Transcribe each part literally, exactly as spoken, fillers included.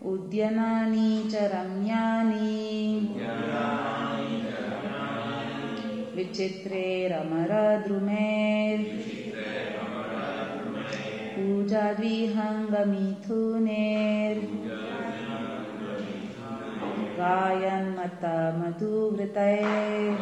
Udyanani cha ramyani Vichitre ramara drumer Puja dvihanga mithuner Gayan mata madhuvritaye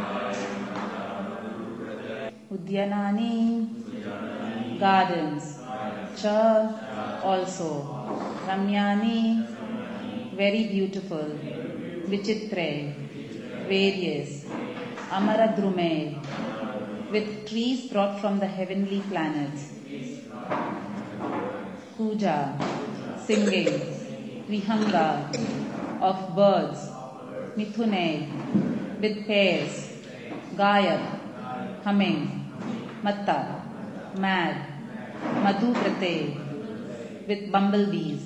Udyanani gardens, cha also, ramyani very beautiful, vichitre various, amaradrume with trees brought from the heavenly planets, puja singing, vihanga of birds, mithune with pairs, gayat humming, matta mad, madhuvrite with bumblebees.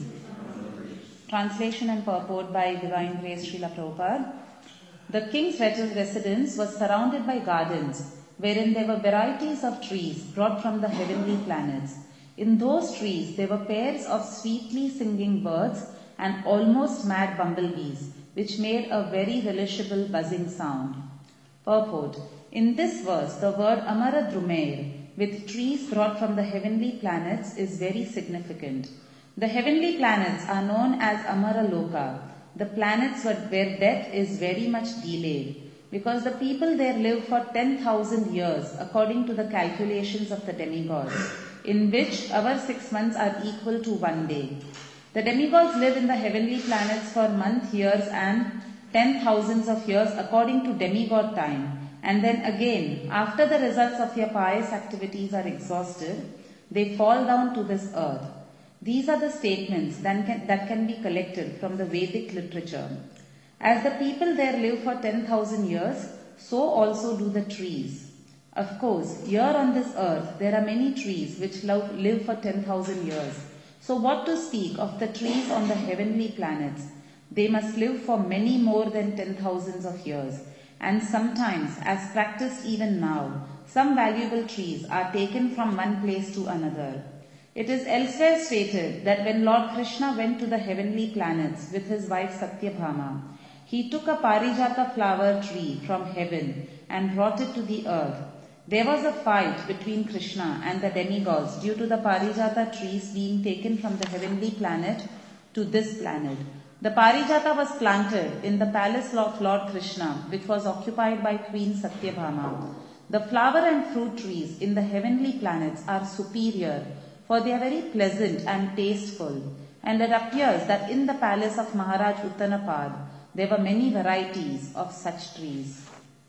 Translation and purport by Divine Grace Srila Prabhupada. The king's residence was surrounded by gardens wherein there were varieties of trees brought from the heavenly planets. In those trees there were pairs of sweetly singing birds and almost mad bumblebees which made a very relishable buzzing sound. Purport. In this verse, the word Amaradrumer with trees brought from the heavenly planets is very significant. The heavenly planets are known as Amaraloka, the planets where death is very much delayed, because the people there live for ten thousand years according to the calculations of the demigods, in which our six months are equal to one day. The demigods live in the heavenly planets for months, years and ten thousands of years according to demigod time. And then again, after the results of their pious activities are exhausted, they fall down to this earth. These are the statements that can, that can be collected from the Vedic literature. As the people there live for ten thousand years, so also do the trees. Of course, here on this earth, there are many trees which live for ten thousand years. So what to speak of the trees on the heavenly planets? They must live for many more than ten thousands of years. And sometimes, as practiced even now, some valuable trees are taken from one place to another. It is elsewhere stated that when Lord Krishna went to the heavenly planets with his wife Satyabhama, he took a Parijata flower tree from heaven and brought it to the earth. There was a fight between Krishna and the demigods due to the Parijata trees being taken from the heavenly planet to this planet. The Parijata was planted in the palace of Lord Krishna, which was occupied by Queen Satyabhama. The flower and fruit trees in the heavenly planets are superior, for they are very pleasant and tasteful, and it appears that in the palace of Maharaj Uttanapad, there were many varieties of such trees.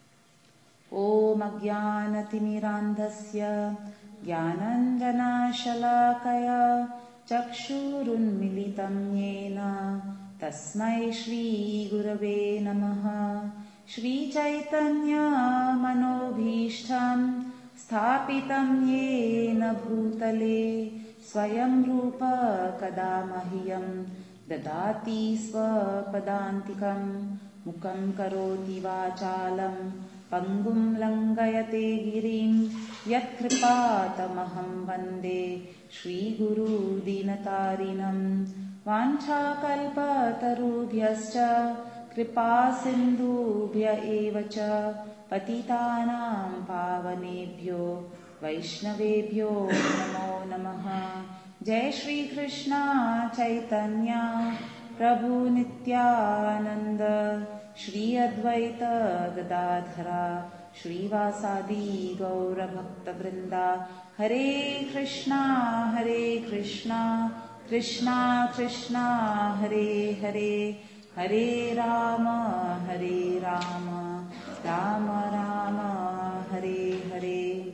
Om Ajnanatimirandhasya Jnananjana Shalakaya Chakshurunmilitam Yena Tasmai Shri Gurave Namaha Shri Chaitanya Manobhishtam Sthapitam Yena Bhutale Swayam Rupa Kadamahiyam Dadati Swapadantikam Mukam Karoti Vachalam Pangum Langayate Girim Yat Kripatamaham Vande Shri Guru Dinatarinam Vancha Kalpatarubhyascha Kripa Sindhubhya Evacha Patitanam Pavanebhyo Vaishnavebhyo Namo Namaha Jai Shri Krishna Chaitanya Prabhu Nityananda Shri Advaita Gadadhara Shri Vasadi Gaura Bhakta Vrinda Hare Krishna Hare Krishna Krishna Krishna Hare Hare Hare Rama Hare Rama Rama Rama Hare Hare.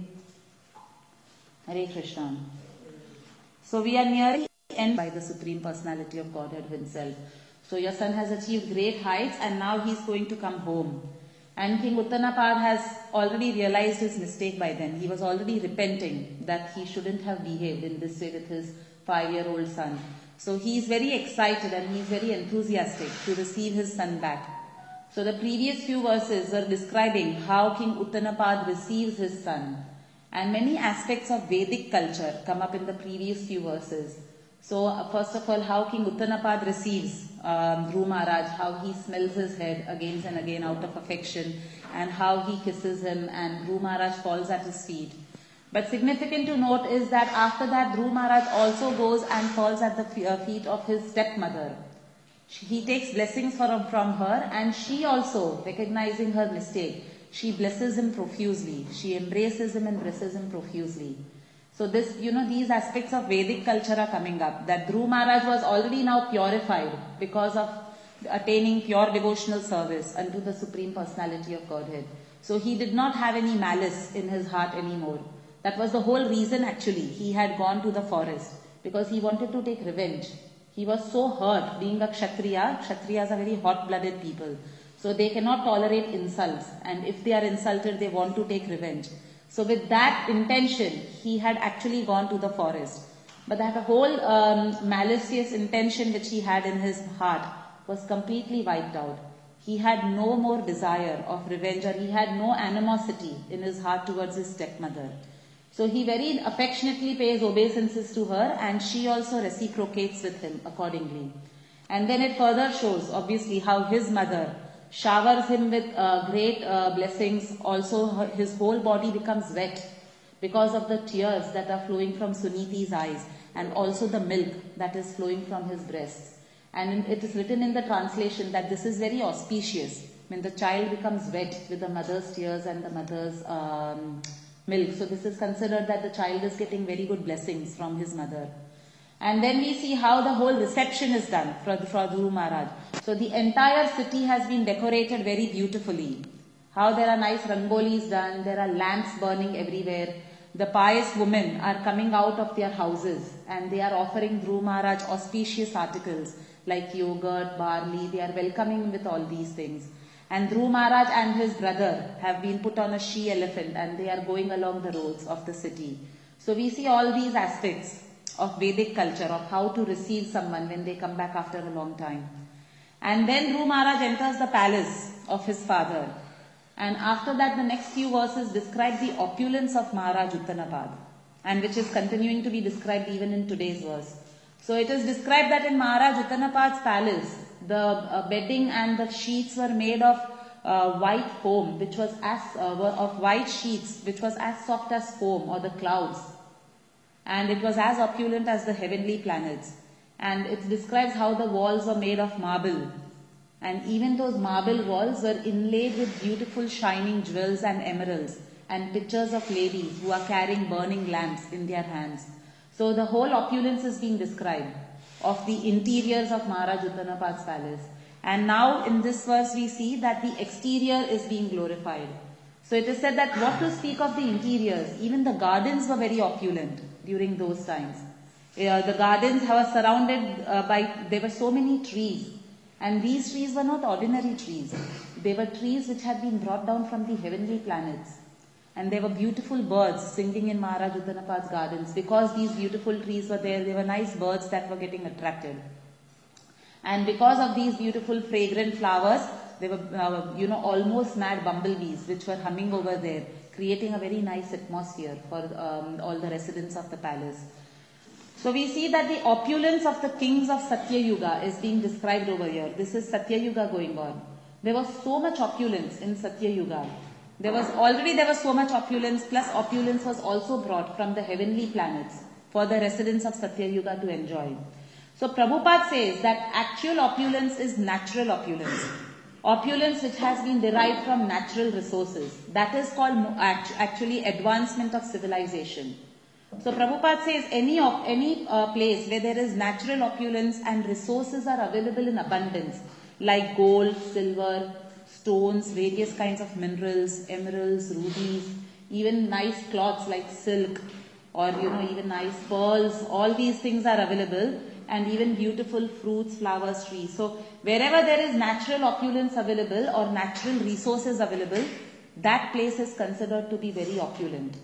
Hare Krishna. So we are nearing the end by the Supreme Personality of Godhead himself. So your son has achieved great heights and now he is going to come home. And King Uttanapad has already realized his mistake by then. He was already repenting that he shouldn't have behaved in this way with his five-year-old son. So he is very excited and he is very enthusiastic to receive his son back. So the previous few verses were describing how King Uttanapad receives his son. And many aspects of Vedic culture come up in the previous few verses. So uh, first of all, how King Uttanapad receives um, Dhruv Maharaj, how he smells his head again and again out of affection, and how he kisses him, and Dhruv Maharaj falls at his feet. But significant to note is that after that, Dhruv Maharaj also goes and falls at the feet of his stepmother. He takes blessings from, from her, and she also, recognizing her mistake, she blesses him profusely. She embraces him and blesses him profusely. So this, you know, these aspects of Vedic culture are coming up. That Dhruv Maharaj was already now purified because of attaining pure devotional service unto the Supreme Personality of Godhead. So he did not have any malice in his heart anymore. That was the whole reason actually he had gone to the forest, because he wanted to take revenge. He was so hurt being a Kshatriya. Kshatriyas are very hot-blooded people. So they cannot tolerate insults, and if they are insulted, they want to take revenge. So with that intention, he had actually gone to the forest. But that whole um, malicious intention which he had in his heart was completely wiped out. He had no more desire of revenge, or he had no animosity in his heart towards his stepmother. So he very affectionately pays obeisances to her, and she also reciprocates with him accordingly. And then it further shows, obviously, how his mother showers him with uh, great uh, blessings. Also, her, his whole body becomes wet because of the tears that are flowing from Suniti's eyes, and also the milk that is flowing from his breasts. And it is written in the translation that this is very auspicious when the child becomes wet with the mother's tears and the mother's um, milk. So this is considered that the child is getting very good blessings from his mother. And then we see how the whole reception is done for, for Dhruv Maharaj. So the entire city has been decorated very beautifully. How there are nice rangolis done, there are lamps burning everywhere. The pious women are coming out of their houses and they are offering Dhruv Maharaj auspicious articles like yogurt, barley. They are welcoming him with all these things. And Dhruv Maharaj and his brother have been put on a she-elephant and they are going along the roads of the city. So we see all these aspects of Vedic culture, of how to receive someone when they come back after a long time. And then Dhruv Maharaj enters the palace of his father. And after that, the next few verses describe the opulence of Maharaj Uttanapad, and which is continuing to be described even in today's verse. So it is described that in Maharaj Uttanapad's palace, the uh, bedding and the sheets were made of uh, white foam, which was as uh, were of white sheets, which was as soft as foam or the clouds, and it was as opulent as the heavenly planets. And it describes how the walls were made of marble, and even those marble walls were inlaid with beautiful shining jewels and emeralds, and pictures of ladies who are carrying burning lamps in their hands. So the whole opulence is being described of the interiors of Maharaj Uttanapad's palace. And now in this verse we see that the exterior is being glorified. So it is said that what to speak of the interiors, even the gardens were very opulent during those times. Uh, the gardens were surrounded uh, by, there were so many trees. And these trees were not ordinary trees. They were trees which had been brought down from the heavenly planets. And there were beautiful birds singing in Maharaj Uttanapad's gardens. Because these beautiful trees were there, there were nice birds that were getting attracted. And because of these beautiful fragrant flowers, there were, uh, you know, almost mad bumblebees which were humming over there, creating a very nice atmosphere for um, all the residents of the palace. So we see that the opulence of the kings of Satya Yuga is being described over here. This is Satya Yuga going on. There was so much opulence in Satya Yuga. There was already there was so much opulence, plus opulence was also brought from the heavenly planets for the residents of Satya Yuga to enjoy. So Prabhupada says that actual opulence is natural opulence. Opulence which has been derived from natural resources. That is called actually advancement of civilization. So Prabhupada says any of any uh, place where there is natural opulence and resources are available in abundance, like gold, silver, stones, various kinds of minerals, emeralds, rubies, even nice cloths like silk, or you know even nice pearls, all these things are available, and even beautiful fruits, flowers, trees. So wherever there is natural opulence available or natural resources available, that place is considered to be very opulent.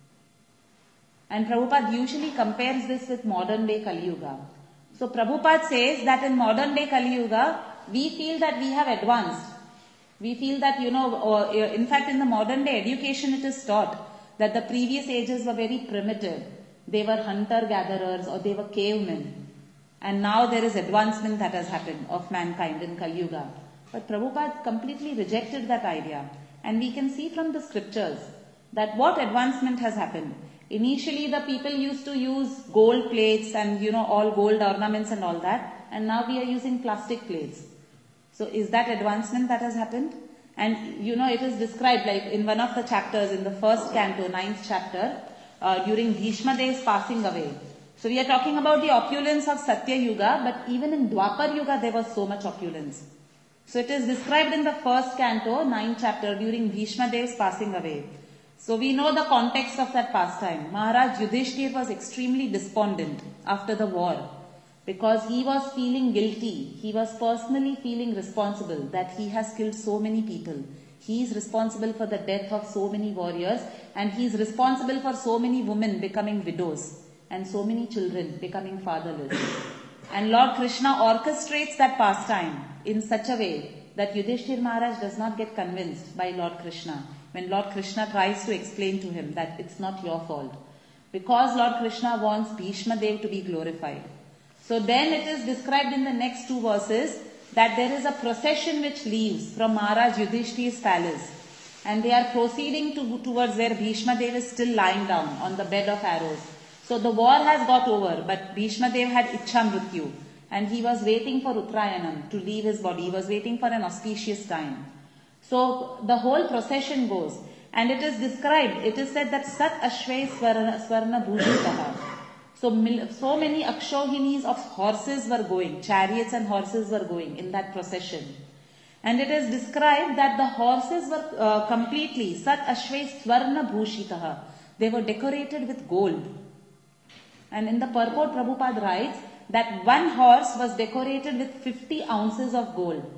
And Prabhupada usually compares this with modern day Kali Yuga. So Prabhupada says that in modern day Kali Yuga, we feel that we have advanced. We feel that, you know, or, in fact in the modern day education it is taught that the previous ages were very primitive. They were hunter-gatherers or they were cavemen. And now there is advancement that has happened of mankind in Kali Yuga. But Prabhupada completely rejected that idea. And we can see from the scriptures that what advancement has happened. Initially the people used to use gold plates and you know all gold ornaments and all that. And now we are using plastic plates. So is that advancement that has happened? And you know it is described like in one of the chapters in the first canto, ninth chapter, uh, during Bhishma Dev's passing away. So we are talking about the opulence of Satya Yuga, but even in Dwapar Yuga there was so much opulence. So it is described in the first canto, ninth chapter, during Bhishma Dev's passing away. So we know the context of that pastime. Maharaj Yudhishthir was extremely despondent after the war because he was feeling guilty. He was personally feeling responsible that he has killed so many people. He is responsible for the death of so many warriors and he is responsible for so many women becoming widows and so many children becoming fatherless. And Lord Krishna orchestrates that pastime in such a way that Yudhishthir Maharaj does not get convinced by Lord Krishna when Lord Krishna tries to explain to him that it's not your fault. Because Lord Krishna wants Bhishma Dev to be glorified. So then it is described in the next two verses that there is a procession which leaves from Maharaj Yudhishthir's palace. And they are proceeding to, towards where Bhishma Dev is still lying down on the bed of arrows. So the war has got over, but Bhishma Dev had Ichha Mrityu and he was waiting for Uttarayanam to leave his body. He was waiting for an auspicious time. So the whole procession goes and it is described, it is said that Sat Ashway Swarna, Swarna Bhujitaha. So, so many Akshohinis of horses were going, chariots and horses were going in that procession. And it is described that the horses were uh, completely Sat Ashway Swarna Bhushitaha. They were decorated with gold. And in the purport, Prabhupada writes that one horse was decorated with fifty ounces of gold.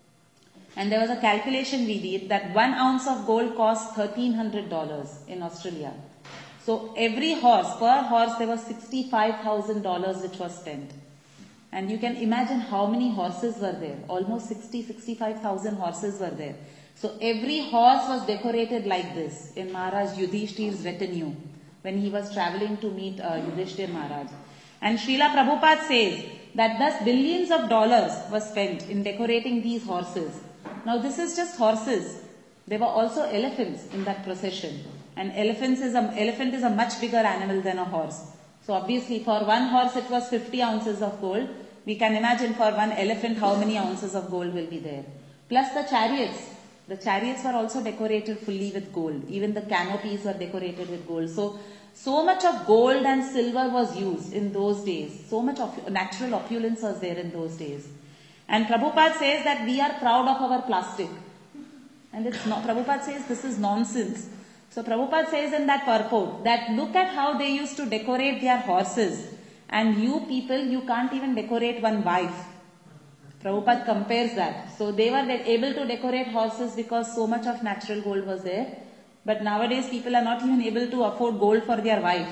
And there was a calculation we did that one ounce of gold cost thirteen hundred dollars in Australia. So every horse, per horse there was sixty-five thousand dollars which was spent. And you can imagine how many horses were there. Almost sixty, sixty-five thousand horses were there. So every horse was decorated like this in Maharaj Yudhishthir's retinue when he was traveling to meet uh, Yudhishthir Maharaj. And Srila Prabhupada says that thus billions of dollars were spent in decorating these horses. Now this is just horses. There were also elephants in that procession. And elephants is a, elephant is a much bigger animal than a horse. So obviously for one horse it was fifty ounces of gold. We can imagine for one elephant how many ounces of gold will be there. Plus the chariots. The chariots were also decorated fully with gold. Even the canopies were decorated with gold. So, so much of gold and silver was used in those days. So much of natural opulence was there in those days. And Prabhupada says that we are proud of our plastic. And it's not, Prabhupada says this is nonsense. So Prabhupada says in that purport that look at how they used to decorate their horses. And you people, you can't even decorate one wife. Prabhupada compares that. So they were able to decorate horses because so much of natural gold was there. But nowadays people are not even able to afford gold for their wife.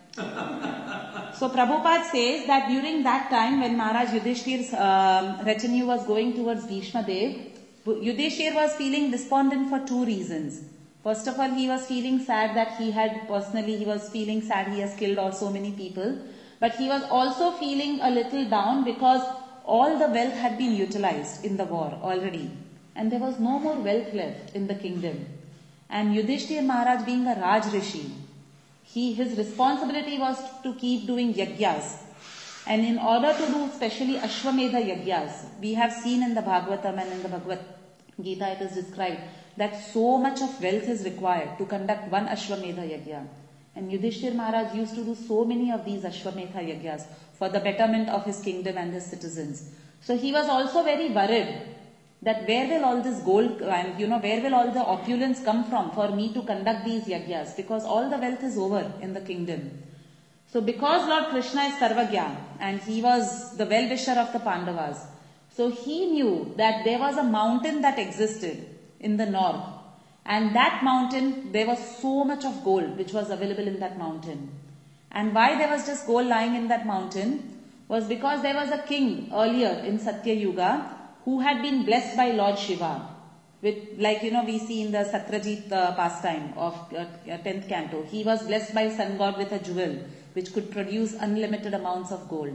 So Prabhupada says that during that time when Maharaj Yudhishthir's um, retinue was going towards Bhishma Dev, Yudhishthir was feeling despondent for two reasons. First of all, he was feeling sad that he had personally, he was feeling sad he has killed all so many people. But he was also feeling a little down because all the wealth had been utilized in the war already. And there was no more wealth left in the kingdom. And Yudhishthir Maharaj being a Raj Rishi, he, his responsibility was to keep doing yagyas. And in order to do especially Ashwamedha yagyas, we have seen in the Bhagavatam and in the Bhagavad Gita it is described that so much of wealth is required to conduct one Ashwamedha yagya. And Yudhishthir Maharaj used to do so many of these Ashwamedha yagyas for the betterment of his kingdom and his citizens. So he was also very worried that where will all this gold and you know where will all the opulence come from for me to conduct these yagyas, because all the wealth is over in the kingdom. So because Lord Krishna is Sarvagya and he was the well-wisher of the Pandavas, so he knew that there was a mountain that existed in the north, and that mountain there was so much of gold which was available in that mountain. And why there was just gold lying in that mountain was because there was a king earlier in Satya Yuga who had been blessed by Lord Shiva. With, like, you know, we see in the Satrajit uh, pastime of uh, tenth canto. He was blessed by sun god with a jewel which could produce unlimited amounts of gold.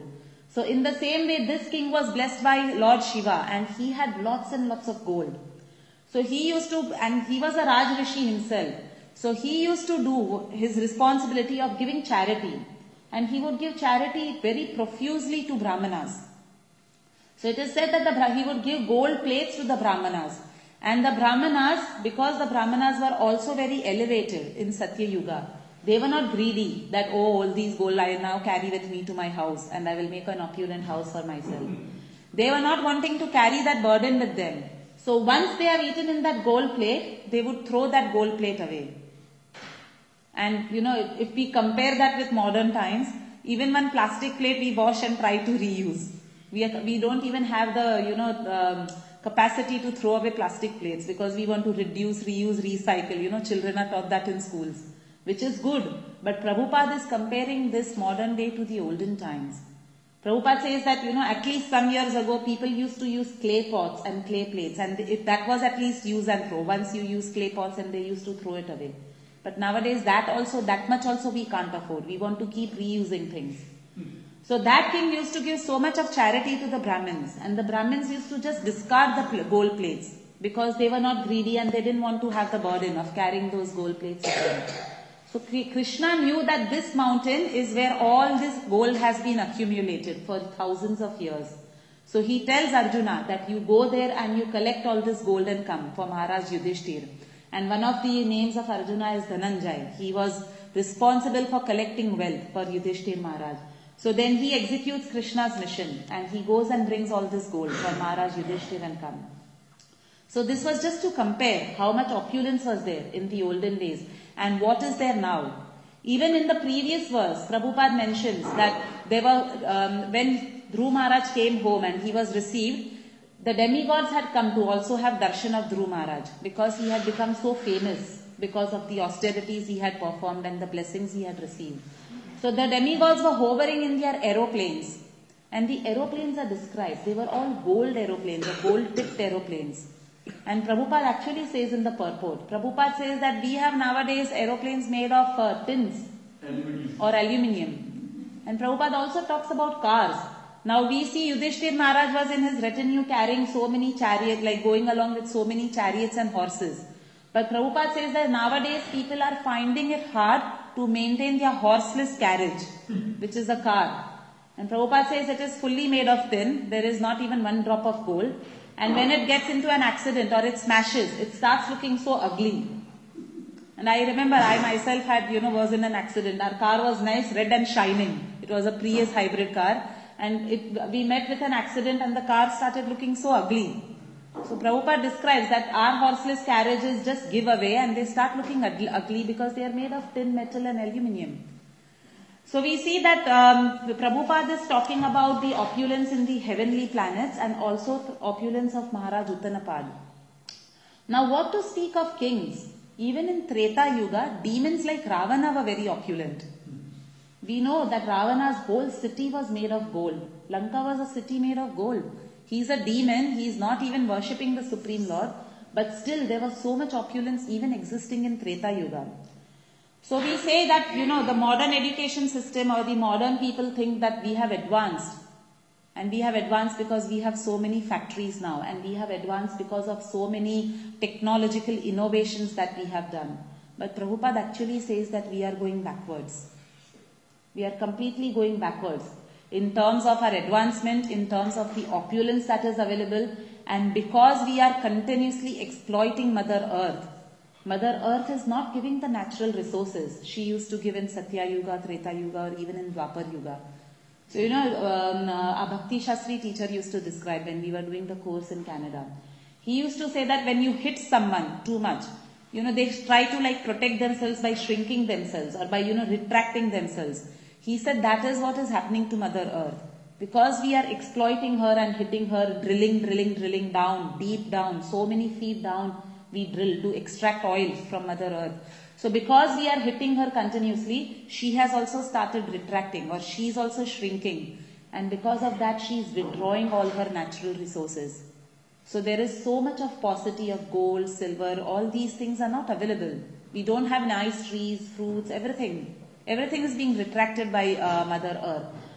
So in the same way, this king was blessed by Lord Shiva and he had lots and lots of gold. So he used to, and he was a Raj Rishi himself. So he used to do his responsibility of giving charity. And he would give charity very profusely to Brahmanas. So it is said that the, he would give gold plates to the Brahmanas. And the Brahmanas, because the Brahmanas were also very elevated in Satya Yuga, they were not greedy that, oh, all these gold I now carry with me to my house and I will make an opulent house for myself. They were not wanting to carry that burden with them. So once they have eaten in that gold plate, they would throw that gold plate away. And you know, if we compare that with modern times, even one plastic plate we wash and try to reuse. We, are, we don't even have the, you know, um, capacity to throw away plastic plates because we want to reduce, reuse, recycle. You know, children are taught that in schools, which is good. But Prabhupada is comparing this modern day to the olden times. Prabhupada says that, you know, at least some years ago, people used to use clay pots and clay plates. And if that was at least use and throw. Once you use clay pots and they used to throw it away. But nowadays, that also, that much also we can't afford. We want to keep reusing things. So that king used to give so much of charity to the Brahmins. And the Brahmins used to just discard the gold plates. Because they were not greedy and they didn't want to have the burden of carrying those gold plates with them. So Krishna knew that this mountain is where all this gold has been accumulated for thousands of years. So he tells Arjuna that you go there and you collect all this gold and come for Maharaj Yudhishthir. And one of the names of Arjuna is Dhananjay. He was responsible for collecting wealth for Yudhishthir Maharaj. So then he executes Krishna's mission and he goes and brings all this gold for Maharaj Yudhishthir and come. So this was just to compare how much opulence was there in the olden days and what is there now. Even in the previous verse, Prabhupada mentions that there were, um, when Dhruv Maharaj came home and he was received, the demigods had come to also have darshan of Dhruv Maharaj because he had become so famous because of the austerities he had performed and the blessings he had received. So the demigods were hovering in their aeroplanes and the aeroplanes are described. They were all gold aeroplanes or gold tipped aeroplanes. And Prabhupada actually says in the purport, Prabhupada says that we have nowadays aeroplanes made of uh, tins aluminium. or aluminium. And Prabhupada also talks about cars. Now we see Yudhishthir Maharaj was in his retinue carrying so many chariots, like going along with so many chariots and horses. But Prabhupada says that nowadays people are finding it hard to maintain their horseless carriage, which is a car. And Prabhupada says it is fully made of tin. There is not even one drop of gold. And when it gets into an accident or it smashes, it starts looking so ugly. And I remember I myself had, you know, was in an accident. Our car was nice, red and shining. It was a Prius hybrid car. And it, we met with an accident and the car started looking so ugly. So Prabhupada describes that our horseless carriages just give away and they start looking ugly because they are made of tin, metal and aluminium. So we see that um, Prabhupada is talking about the opulence in the heavenly planets and also the opulence of Maharaj Uttanapad. Now what to speak of kings? Even in Treta Yuga, demons like Ravana were very opulent. We know that Ravana's whole city was made of gold. Lanka was a city made of gold. He's a demon, he is not even worshipping the Supreme Lord, but still there was so much opulence even existing in Treta Yuga. So we say that, you know, the modern education system or the modern people think that we have advanced. And we have advanced because we have so many factories now. And we have advanced because of so many technological innovations that we have done. But Prabhupada actually says that we are going backwards. We are completely going backwards. In terms of our advancement, in terms of the opulence that is available. And because we are continuously exploiting Mother Earth. Mother Earth is not giving the natural resources she used to give in Satya Yuga, Treta Yuga or even in Dwapar Yuga. So you know, um, uh, a Bhakti Shastri teacher used to describe when we were doing the course in Canada. He used to say that when you hit someone too much, you know, they try to like protect themselves by shrinking themselves or by, you know, retracting themselves. He said that is what is happening to Mother Earth. Because we are exploiting her and hitting her, drilling, drilling, drilling down, deep down, so many feet down, we drill to extract oil from Mother Earth. So because we are hitting her continuously, she has also started retracting or she is also shrinking. And because of that, she is withdrawing all her natural resources. So there is so much of paucity of gold, silver, all these things are not available. We don't have nice trees, fruits, everything. Everything is being retracted by uh, Mother Earth.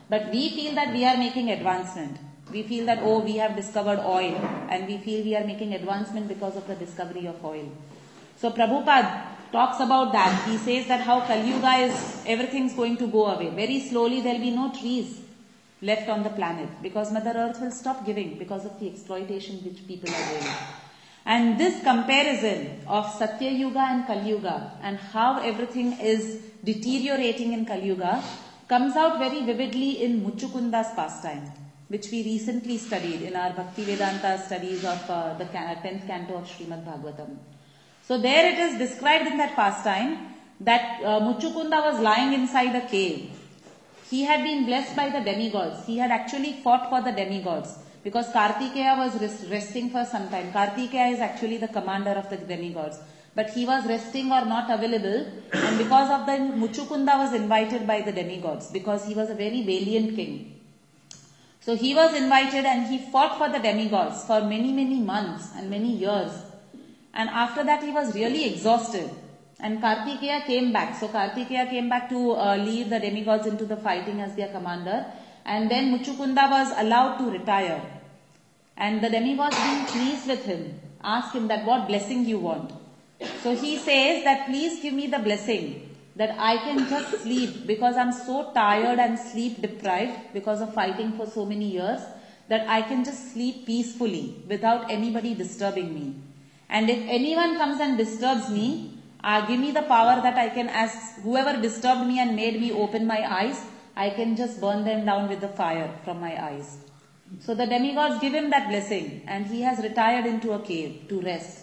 But we feel that we are making advancement. We feel that, oh, we have discovered oil, and we feel we are making advancement because of the discovery of oil. So Prabhupada talks about that. He says that how Kali Yuga is, everything's going to go away. Very slowly there will be no trees left on the planet because Mother Earth will stop giving because of the exploitation which people are doing. And this comparison of Satya Yuga and Kali Yuga and how everything is deteriorating in Kali Yuga comes out very vividly in Muchukunda's pastime, which we recently studied in our Bhakti Vedanta studies of uh, the tenth canto of Srimad Bhagavatam. So there it is described in that pastime that uh, Muchukunda was lying inside a cave. He had been blessed by the demigods. He had actually fought for the demigods because Kartikeya was rest, resting for some time. Kartikeya is actually the commander of the demigods. But he was resting or not available, and because of that Muchukunda was invited by the demigods because he was a very valiant king. So he was invited and he fought for the demigods for many many months and many years. And after that he was really exhausted. And Kartikeya came back. So Kartikeya came back to uh, lead the demigods into the fighting as their commander. And then Muchukunda was allowed to retire. And the demigods, being pleased with him, asked him that what blessing you want. So he says that please give me the blessing that I can just sleep because I'm so tired and sleep deprived because of fighting for so many years that I can just sleep peacefully without anybody disturbing me. And if anyone comes and disturbs me, uh, give me the power that I can, as whoever disturbed me and made me open my eyes, I can just burn them down with the fire from my eyes. So the demigods give him that blessing and he has retired into a cave to rest.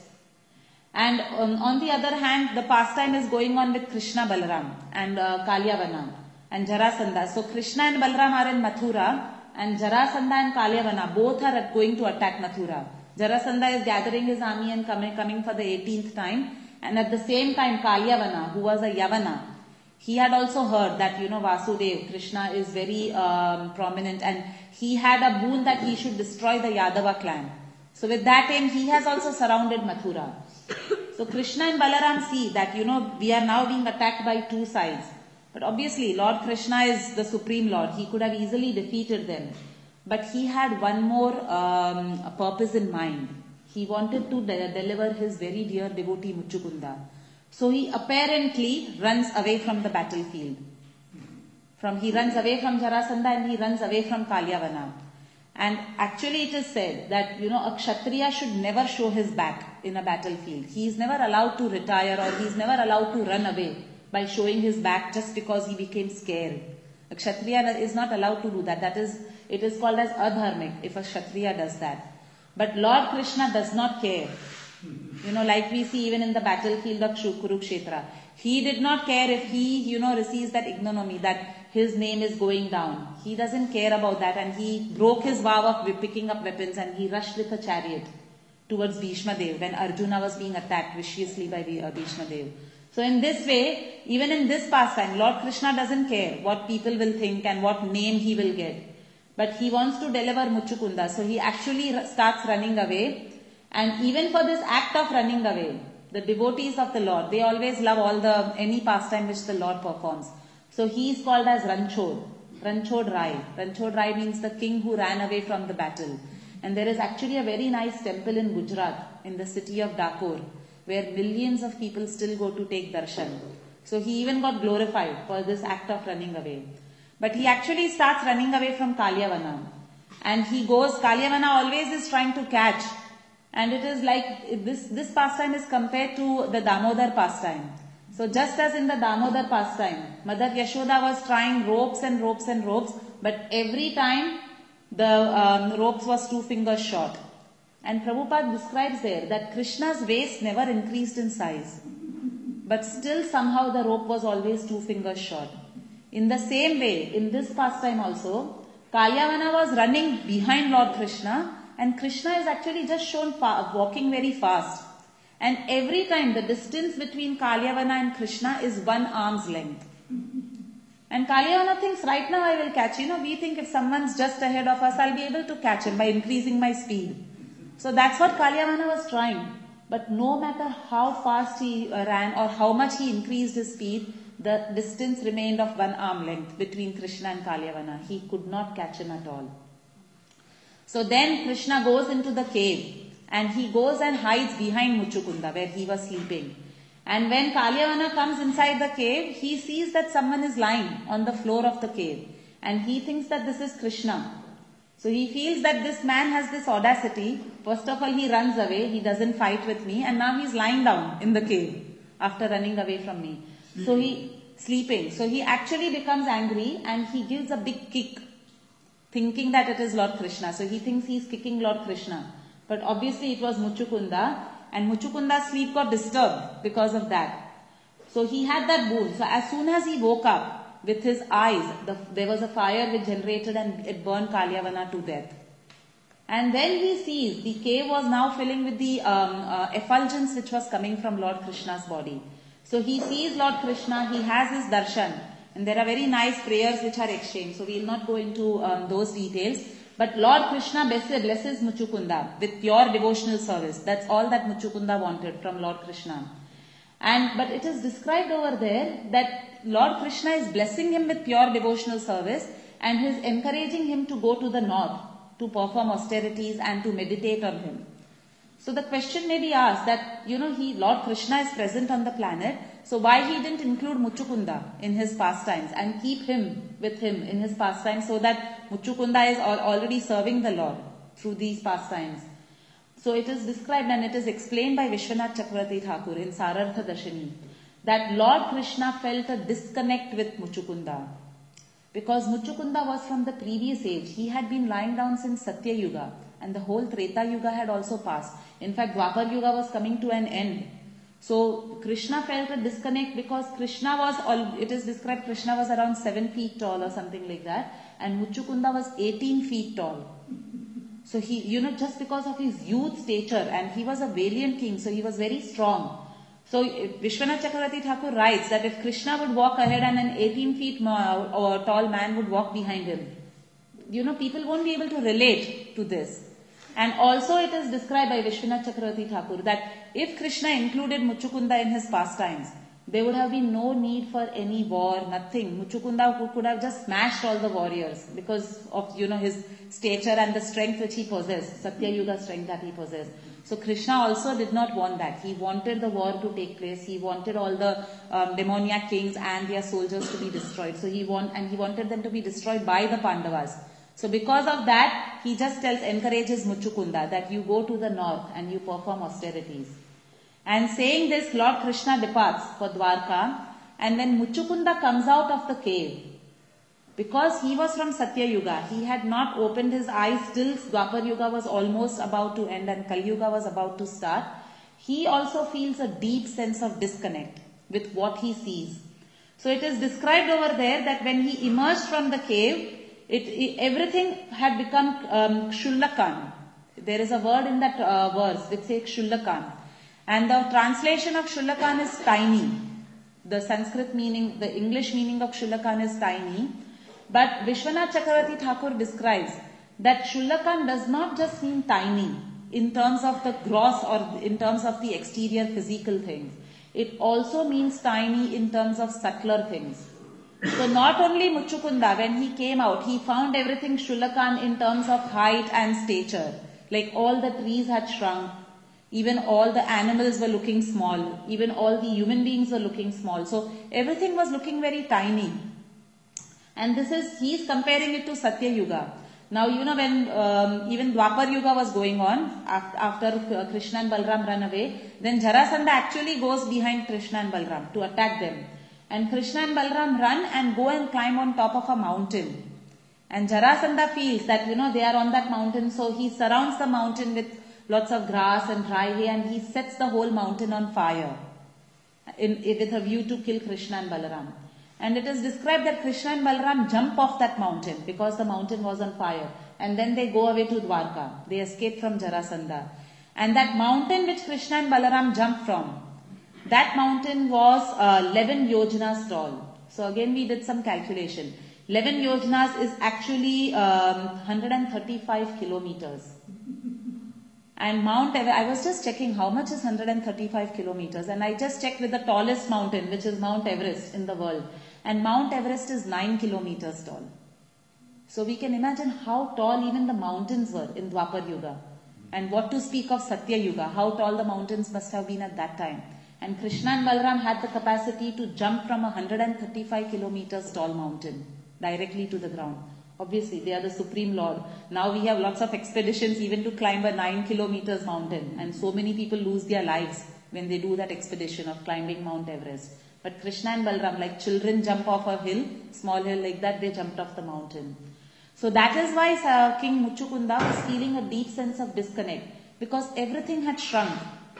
And um, on the other hand, the pastime is going on with Krishna, Balaram and uh, Kalyavana and Jarasandha. So Krishna and Balaram are in Mathura and Jarasandha and Kalyavana both are going to attack Mathura. Jarasandha is gathering his army and coming, coming for the eighteenth time. And at the same time, Kalyavana, who was a Yavana, he had also heard that, you know, Vasudev, Krishna is very um, prominent and he had a boon that he should destroy the Yadava clan. So with that aim, he has also surrounded Mathura. So Krishna and Balaram see that, you know, we are now being attacked by two sides. But obviously, Lord Krishna is the Supreme Lord. He could have easily defeated them. But he had one more um, purpose in mind. He wanted to de- deliver his very dear devotee Muchukunda. So he apparently runs away from the battlefield. From He runs away from Jarasandha and he runs away from Kalyavana. And actually it is said that, you know, a Kshatriya should never show his back in a battlefield. He is never allowed to retire or he is never allowed to run away by showing his back just because he became scared. A Kshatriya is not allowed to do that. That is, it is called as adharmic if a Kshatriya does that. But Lord Krishna does not care. You know, like we see even in the battlefield of Kurukshetra. He did not care if he, you know, receives that ignominy, that his name is going down. He doesn't care about that and he broke his vow of picking up weapons and he rushed with a chariot towards Bhishma Dev when Arjuna was being attacked viciously by Bhishma Dev. So in this way, even in this pastime, Lord Krishna doesn't care what people will think and what name he will get. But he wants to deliver Muchukunda. So he actually starts running away. And even for this act of running away, the devotees of the Lord, they always love all the, any pastime which the Lord performs. So he is called as Ranchod, Ranchod Rai. Ranchod Rai means the king who ran away from the battle. And there is actually a very nice temple in Gujarat, in the city of Dakor, where millions of people still go to take darshan. So he even got glorified for this act of running away. But he actually starts running away from Kalyavana. And he goes, Kalyavana always is trying to catch. And it is like, this, this pastime is compared to the Damodar pastime. So just as in the Damodar pastime, Mother Yashoda was trying ropes and ropes and ropes, but every time the um, ropes was two fingers short. And Prabhupada describes there that Krishna's waist never increased in size. But still somehow the rope was always two fingers short. In the same way, in this pastime also, Kalyavana was running behind Lord Krishna and Krishna is actually just shown fa- walking very fast. And every time the distance between Kalyavana and Krishna is one arm's length. And Kalyavana thinks, right now I will catch. You know, we think if someone's just ahead of us, I'll be able to catch him by increasing my speed. So that's what Kalyavana was trying. But no matter how fast he ran or how much he increased his speed, The distance remained of one arm length between Krishna and Kalyavana. He could not catch him at all. So then Krishna goes into the cave and he goes and hides behind Muchukunda where he was sleeping. And when Kalyavana comes inside the cave, he sees that someone is lying on the floor of the cave. And he thinks that this is Krishna. So he feels that this man has this audacity. First of all, he runs away. He doesn't fight with me. And now he's lying down in the cave after running away from me. Sleeping. So he, sleeping. So he actually becomes angry and he gives a big kick, thinking that it is Lord Krishna. So he thinks he's kicking Lord Krishna. But obviously it was Muchukunda. And Muchukunda's sleep got disturbed because of that. So he had that boon. So as soon as he woke up, with his eyes, the, there was a fire which generated and it burned Kalyavana to death. And then he sees the cave was now filling with the um, uh, effulgence which was coming from Lord Krishna's body. So he sees Lord Krishna, he has his darshan. And there are very nice prayers which are exchanged. So we will not go into um, those details. But Lord Krishna blesses, blesses Muchukunda with pure devotional service. That's all that Muchukunda wanted from Lord Krishna. And but it is described over there that Lord Krishna is blessing him with pure devotional service and is encouraging him to go to the north to perform austerities and to meditate on him. So the question may be asked that, you know, he Lord Krishna is present on the planet, so why he didn't include Muchukunda in his pastimes and keep him with him in his pastimes so that Muchukunda is already serving the Lord through these pastimes. So it is described and it is explained by Vishwanath Chakravarti Thakur in Sarartha Darshini that Lord Krishna felt a disconnect with Muchukunda because Muchukunda was from the previous age. He had been lying down since Satya Yuga and the whole Treta Yuga had also passed. In fact, Dwapar Yuga was coming to an end. So Krishna felt a disconnect because Krishna was, all, it is described Krishna was around seven feet tall or something like that and Muchukunda was eighteen feet tall. So he, you know, just because of his youth stature and he was a valiant king, so he was very strong. So Vishwanath Chakravarti Thakur writes that if Krishna would walk ahead and an eighteen feet or tall man would walk behind him, you know, people won't be able to relate to this. And also it is described by Vishwanath Chakravarti Thakur that if Krishna included Muchukunda in his pastimes, there would have been no need for any war, nothing. Muchukunda could have just smashed all the warriors because of, you know, his stature and the strength which he possessed, Satya Yuga strength that he possessed. So Krishna also did not want that. He wanted the war to take place. He wanted all the um, demoniac kings and their soldiers to be destroyed. So he want, and he wanted them to be destroyed by the Pandavas. So because of that, he just tells, encourages Muchukunda that you go to the north and you perform austerities. And saying this, Lord Krishna departs for Dwarka, and when Muchukunda comes out of the cave, because he was from Satya Yuga, he had not opened his eyes till Dwapar Yuga was almost about to end and Kali Yuga was about to start. He also feels a deep sense of disconnect with what he sees. So it is described over there that when he emerged from the cave, it, it, everything had become um, Kshullakan. There is a word in that uh, verse which says Kshullakan. And the translation of Kshullakan is tiny. The Sanskrit meaning, the English meaning of Kshullakan is tiny. But Vishwanath Chakravarti Thakur describes that Kshullakan does not just mean tiny in terms of the gross or in terms of the exterior physical things. It also means tiny in terms of subtler things. So not only Muchukunda, when he came out, he found everything Kshullakan in terms of height and stature. Like all the trees had shrunk. Even all the animals were looking small. Even all the human beings were looking small. So everything was looking very tiny. And this is, he is comparing it to Satya Yuga. Now, you know, when um, even Dwapar Yuga was going on, after, after uh, Krishna and Balram run away, then Jarasandha actually goes behind Krishna and Balram to attack them. And Krishna and Balram run and go and climb on top of a mountain. And Jarasandha feels that, you know, they are on that mountain. So he surrounds the mountain with lots of grass and dry hay, and he sets the whole mountain on fire in, in, with a view to kill Krishna and Balaram. And it is described that Krishna and Balaram jump off that mountain because the mountain was on fire. And then they go away to Dwarka. They escape from Jarasandha. And that mountain which Krishna and Balaram jumped from, that mountain was uh, eleven yojanas tall. So again we did some calculation. eleven yojanas is actually um, one hundred thirty-five kilometers. And Mount Everest, I was just checking how much is one hundred thirty-five kilometers, and I just checked with the tallest mountain, which is Mount Everest in the world. And Mount Everest is nine kilometers tall. So we can imagine how tall even the mountains were in Dwapar Yuga. And what to speak of Satya Yuga, how tall the mountains must have been at that time. And Krishna and Balaram had the capacity to jump from a one hundred thirty-five kilometers tall mountain directly to the ground. Obviously, they are the Supreme Lord. Now we have lots of expeditions even to climb a nine kilometers mountain. And so many people lose their lives when they do that expedition of climbing Mount Everest. But Krishna and Balaram, like children jump off a hill, small hill like that, they jumped off the mountain. So that is why uh, King Muchukunda was feeling a deep sense of disconnect. Because everything had shrunk.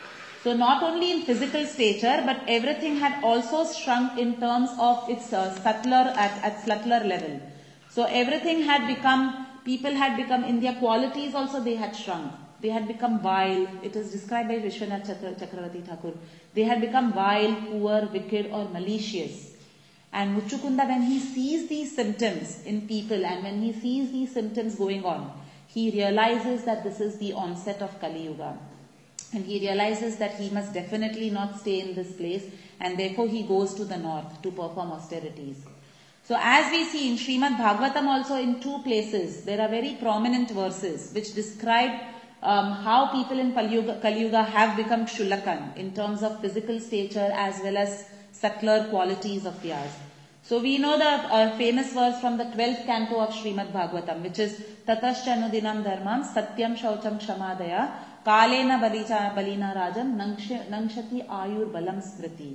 So not only in physical stature, but everything had also shrunk in terms of its uh, subtler, at, at subtler level. So everything had become, people had become, in their qualities also they had shrunk. They had become vile. It is described by Vishwanath Chakravarti Thakur. They had become vile, poor, wicked or malicious. And Muchukunda, when he sees these symptoms in people and when he sees these symptoms going on, he realizes that this is the onset of Kali Yuga. And he realizes that he must definitely not stay in this place, and therefore he goes to the north to perform austerities. So as we see in Srimad Bhagavatam also in two places, there are very prominent verses which describe um, how people in Kali Yuga, Kali Yuga have become Shulakan in terms of physical stature as well as subtler qualities of theirs. So we know the uh, famous verse from the twelfth canto of Srimad Bhagavatam, which is Tatascha Anudinam Dharmam Satyam Shaucham Shamadaya Kalena Balina Rajam Nangshati Ayur Balam Smriti.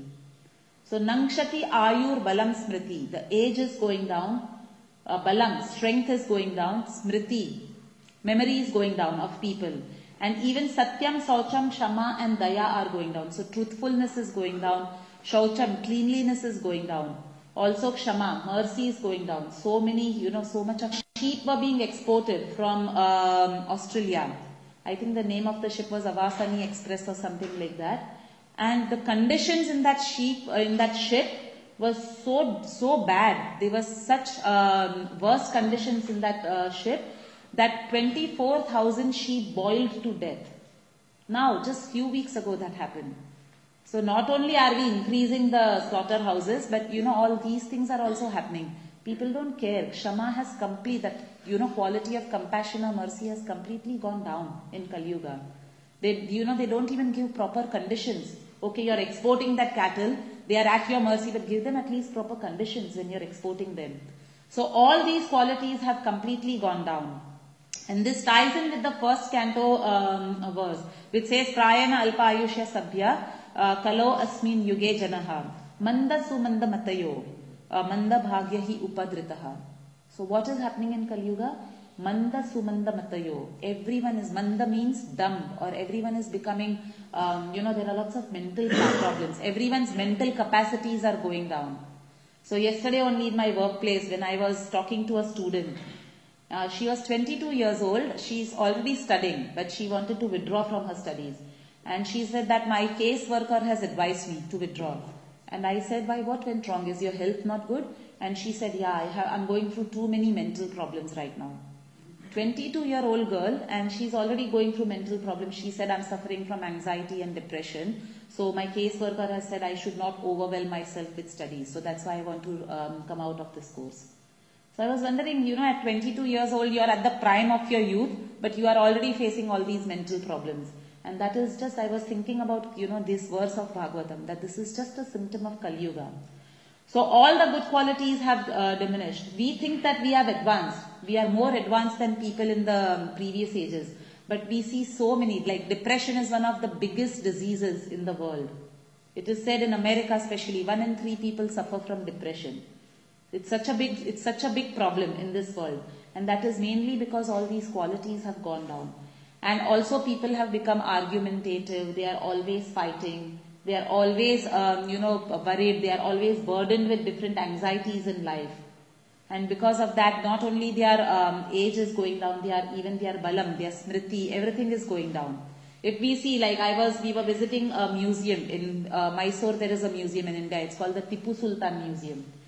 So Nangshati Ayur Balam Smriti, the age is going down, uh, Balam, strength is going down, Smriti, memory is going down of people. And even Satyam, Saucham, Shama and Daya are going down. So truthfulness is going down, Shaucham, cleanliness is going down. Also Kshama, mercy is going down. So many, you know, so much of sheep were being exported from um, Australia. I think the name of the ship was Avasani Express or something like that. And the conditions in that sheep, uh, in that ship was so, so bad. There were such um, worse conditions in that uh, ship that twenty-four thousand sheep boiled to death. Now, just few weeks ago that happened. So not only are we increasing the slaughterhouses, but you know, all these things are also happening. People don't care. Kshama has complete, that, you know, quality of compassion or mercy has completely gone down in Kali Yuga. They, you know, they don't even give proper conditions. Okay, you're exporting that cattle, they are at your mercy, but give them at least proper conditions when you're exporting them. So all these qualities have completely gone down. And this ties in with the first canto um, verse, which says, Prayana alpa ayushya sabhya uh, kalo asmin yuge janaha manda sumanda matayo uh, manda bhagyahi upadritaha. So what is happening in Kali Yuga? Manda sumanda matayo. Everyone is, manda means dumb, or everyone is becoming, um, you know, there are lots of mental problems. Everyone's mental capacities are going down. So yesterday only in my workplace, when I was talking to a student, uh, she was twenty-two years old. She's already studying, but she wanted to withdraw from her studies. And she said that my caseworker has advised me to withdraw. And I said, why, what went wrong? Is your health not good? And she said, yeah, I have, I'm going through too many mental problems right now. twenty-two year old girl, and she's already going through mental problems. She said, I'm suffering from anxiety and depression. So my caseworker has said I should not overwhelm myself with studies. So that's why I want to um, come out of this course. So I was wondering, you know, at twenty-two years old, you're at the prime of your youth, but you are already facing all these mental problems. And that is just, I was thinking about, you know, this verse of Bhagavatam, that this is just a symptom of Kali Yuga. So all the good qualities have uh, diminished. We think that we have advanced. We are more advanced than people in the previous ages. But we see so many, like depression is one of the biggest diseases in the world. It is said in America especially, one in three people suffer from depression. It's such a big, it's such a big problem in this world. And that is mainly because all these qualities have gone down. And also people have become argumentative. They are always fighting. They are always, um, you know, worried. They are always burdened with different anxieties in life. And because of that, not only their um, age is going down, they are even their balam, their smriti, everything is going down. If we see, like I was, we were visiting a museum in uh, Mysore. There is a museum in India. It's called the Tipu Sultan Museum.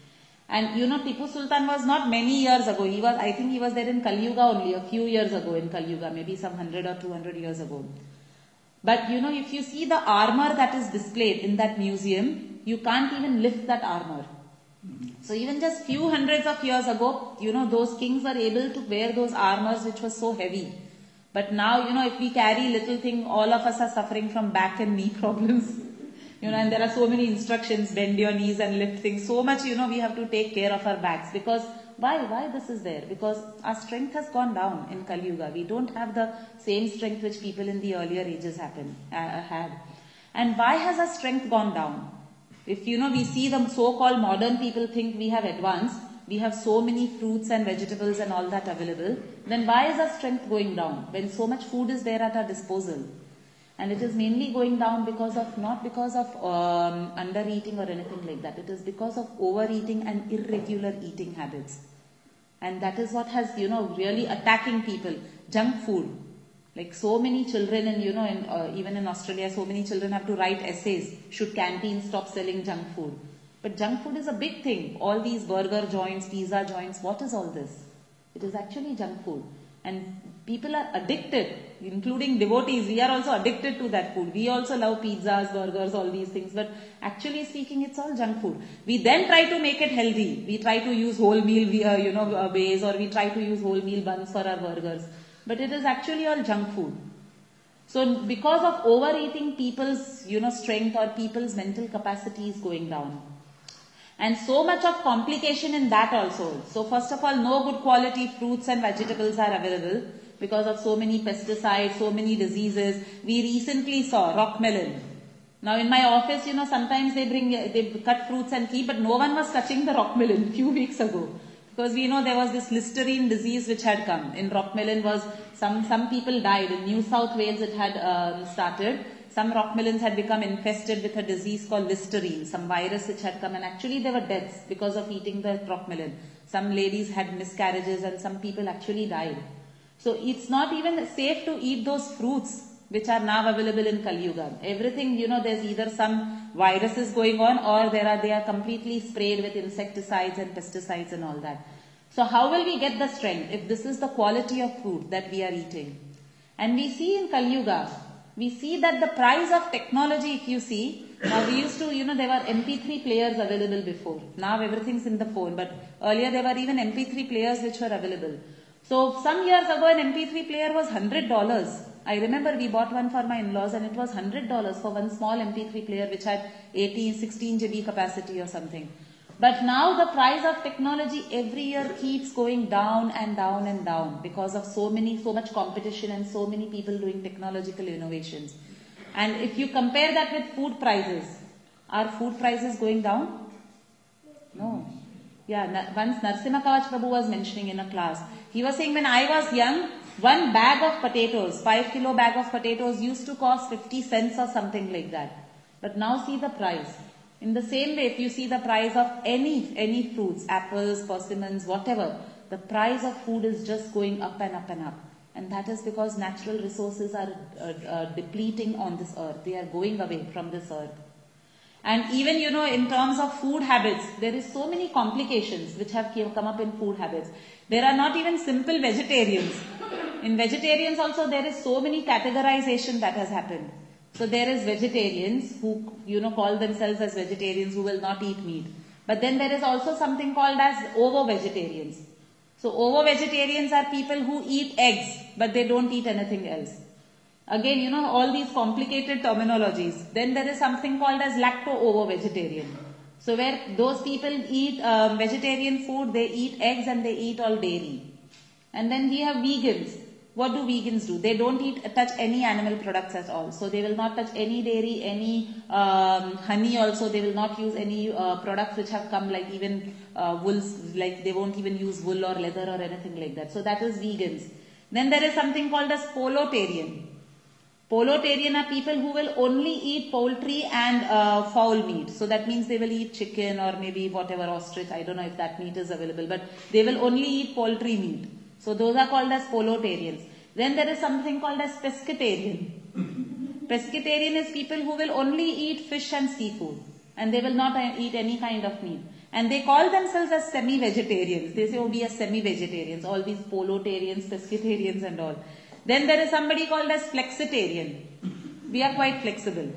And you know, Tipu Sultan was not many years ago. He was, I think he was there in Kali Yuga only, a few years ago in Kali Yuga, maybe some hundred or two hundred years ago. But you know, if you see the armor that is displayed in that museum, you can't even lift that armor. So even just few hundreds of years ago, you know, those kings were able to wear those armors which was so heavy. But now, you know, if we carry little thing, all of us are suffering from back and knee problems. You know, and there are so many instructions, bend your knees and lift things. So much, you know, we have to take care of our backs. Because, why? Why this is there? Because our strength has gone down in Kali Yuga. We don't have the same strength which people in the earlier ages happen, uh, had. And why has our strength gone down? If, you know, we see the so-called modern people think we have advanced, we have so many fruits and vegetables and all that available, then why is our strength going down when so much food is there at our disposal? And it is mainly going down because of, not because of um, under-eating or anything like that. It is because of overeating and irregular eating habits. And that is what has, you know, really attacking people. Junk food. Like so many children, and you know, in, uh, even in Australia, so many children have to write essays. Should canteens stop selling junk food? But junk food is a big thing. All these burger joints, pizza joints, what is all this? It is actually junk food. And people are addicted, including devotees. We are also addicted to that food. We also love pizzas, burgers, all these things. But actually speaking, it's all junk food. We then try to make it healthy. We try to use whole meal, uh, you know, uh, ways, or we try to use whole meal buns for our burgers. But it is actually all junk food. So because of overeating, people's, you know, strength or people's mental capacity is going down. And so much of complication in that also. So first of all, no good quality fruits and vegetables are available because of so many pesticides, so many diseases. We recently saw rock melon. Now in my office, you know, sometimes they bring, they cut fruits and keep, but no one was touching the rock melon a few weeks ago. Because we know there was this Listerine disease which had come. In rock melon was, some, some people died. In New South Wales it had um, started. Some rock melons had become infested with a disease called Listerine, some virus which had come, and actually there were deaths because of eating the rock melon. Some ladies had miscarriages and some people actually died. So it's not even safe to eat those fruits which are now available in Kali Yuga. Everything, you know, there's either some viruses going on or there are, they are completely sprayed with insecticides and pesticides and all that. So how will we get the strength if this is the quality of food that we are eating? And we see in Kali Yuga, we see that the price of technology, if you see, now we used to, you know, there were M P three players available before. Now everything's in the phone, but earlier there were even M P three players which were available. So some years ago an M P three player was one hundred dollars. I remember we bought one for my in-laws and it was one hundred dollars for one small M P three player which had eighteen, sixteen G B capacity or something. But now the price of technology every year keeps going down and down and down because of so many, so much competition and so many people doing technological innovations. And if you compare that with food prices, are food prices going down? No. Yeah, once Narasimha Kavach Prabhu was mentioning in a class, he was saying when I was young, one bag of potatoes, five kilo bag of potatoes used to cost fifty cents or something like that. But now see the price. In the same way, if you see the price of any, any fruits, apples, persimmons, whatever, the price of food is just going up and up and up. And that is because natural resources are uh, uh, depleting on this earth. They are going away from this earth. And even, you know, in terms of food habits, there is so many complications which have come up in food habits. There are not even simple vegetarians. In vegetarians also there is so many categorization that has happened. So there is vegetarians who, you know, call themselves as vegetarians who will not eat meat. But then there is also something called as ovo-vegetarians. So ovo-vegetarians are people who eat eggs, but they don't eat anything else. Again, you know, all these complicated terminologies. Then there is something called as lacto-ovo-vegetarian. So where those people eat um, vegetarian food, they eat eggs and they eat all dairy. And then we have vegans. What do vegans do? They don't eat, touch any animal products at all. So they will not touch any dairy, any um, honey also. They will not use any uh, products which have come like even uh, wools, like they won't even use wool or leather or anything like that. So that is vegans. Then there is something called as polotarian. Polotarian are people who will only eat poultry and uh, fowl meat. So that means they will eat chicken or maybe whatever, ostrich. I don't know if that meat is available, but they will only eat poultry meat. So those are called as polotarians. Then there is something called as pescatarian. Pescatarian is people who will only eat fish and seafood and they will not eat any kind of meat. And they call themselves as semi-vegetarians. They say, oh, we are semi-vegetarians, all these polotarians, pescatarians and all. Then there is somebody called as flexitarian. We are quite flexible.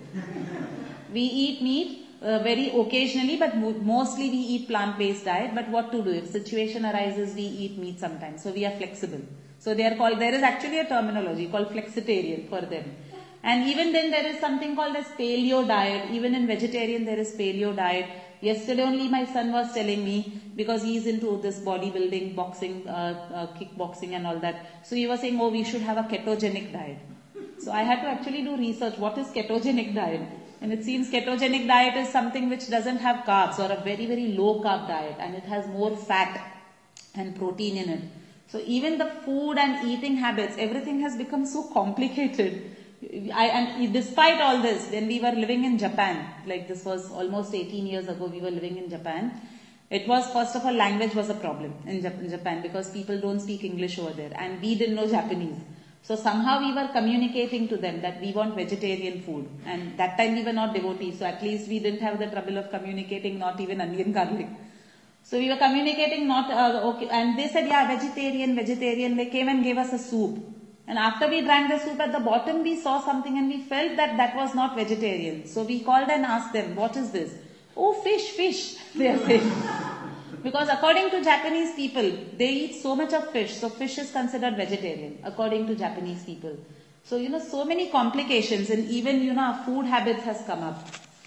We eat meat uh, very occasionally, but mo mostly we eat plant-based diet. But what to do? If situation arises, we eat meat sometimes. So we are flexible. So they are called, there is actually a terminology called flexitarian for them. And even then there is something called as paleo diet. Even in vegetarian there is paleo diet. Yesterday only my son was telling me, because he is into this bodybuilding, boxing, uh, uh, kickboxing and all that. So he was saying, oh, we should have a ketogenic diet. So I had to actually do research. What is ketogenic diet? And it seems ketogenic diet is something which doesn't have carbs, or a very, very low carb diet, and it has more fat and protein in it. So even the food and eating habits, everything has become so complicated. I, and despite all this, when we were living in Japan, like this was almost eighteen years ago, we were living in Japan. It was, first of all, language was a problem in Japan because people don't speak English over there, and we didn't know Japanese. So somehow we were communicating to them that we want vegetarian food, and that time we were not devotees, so at least we didn't have the trouble of communicating not even onion garlic. So we were communicating not, uh, okay, and they said, yeah, vegetarian, vegetarian. They came and gave us a soup. And after we drank the soup, at the bottom we saw something and we felt that that was not vegetarian. So we called and asked them, what is this? Oh, fish, fish, they are saying. Because according to Japanese people, they eat so much of fish. So fish is considered vegetarian, according to Japanese people. So, you know, so many complications, and even, you know, our food habits has come up.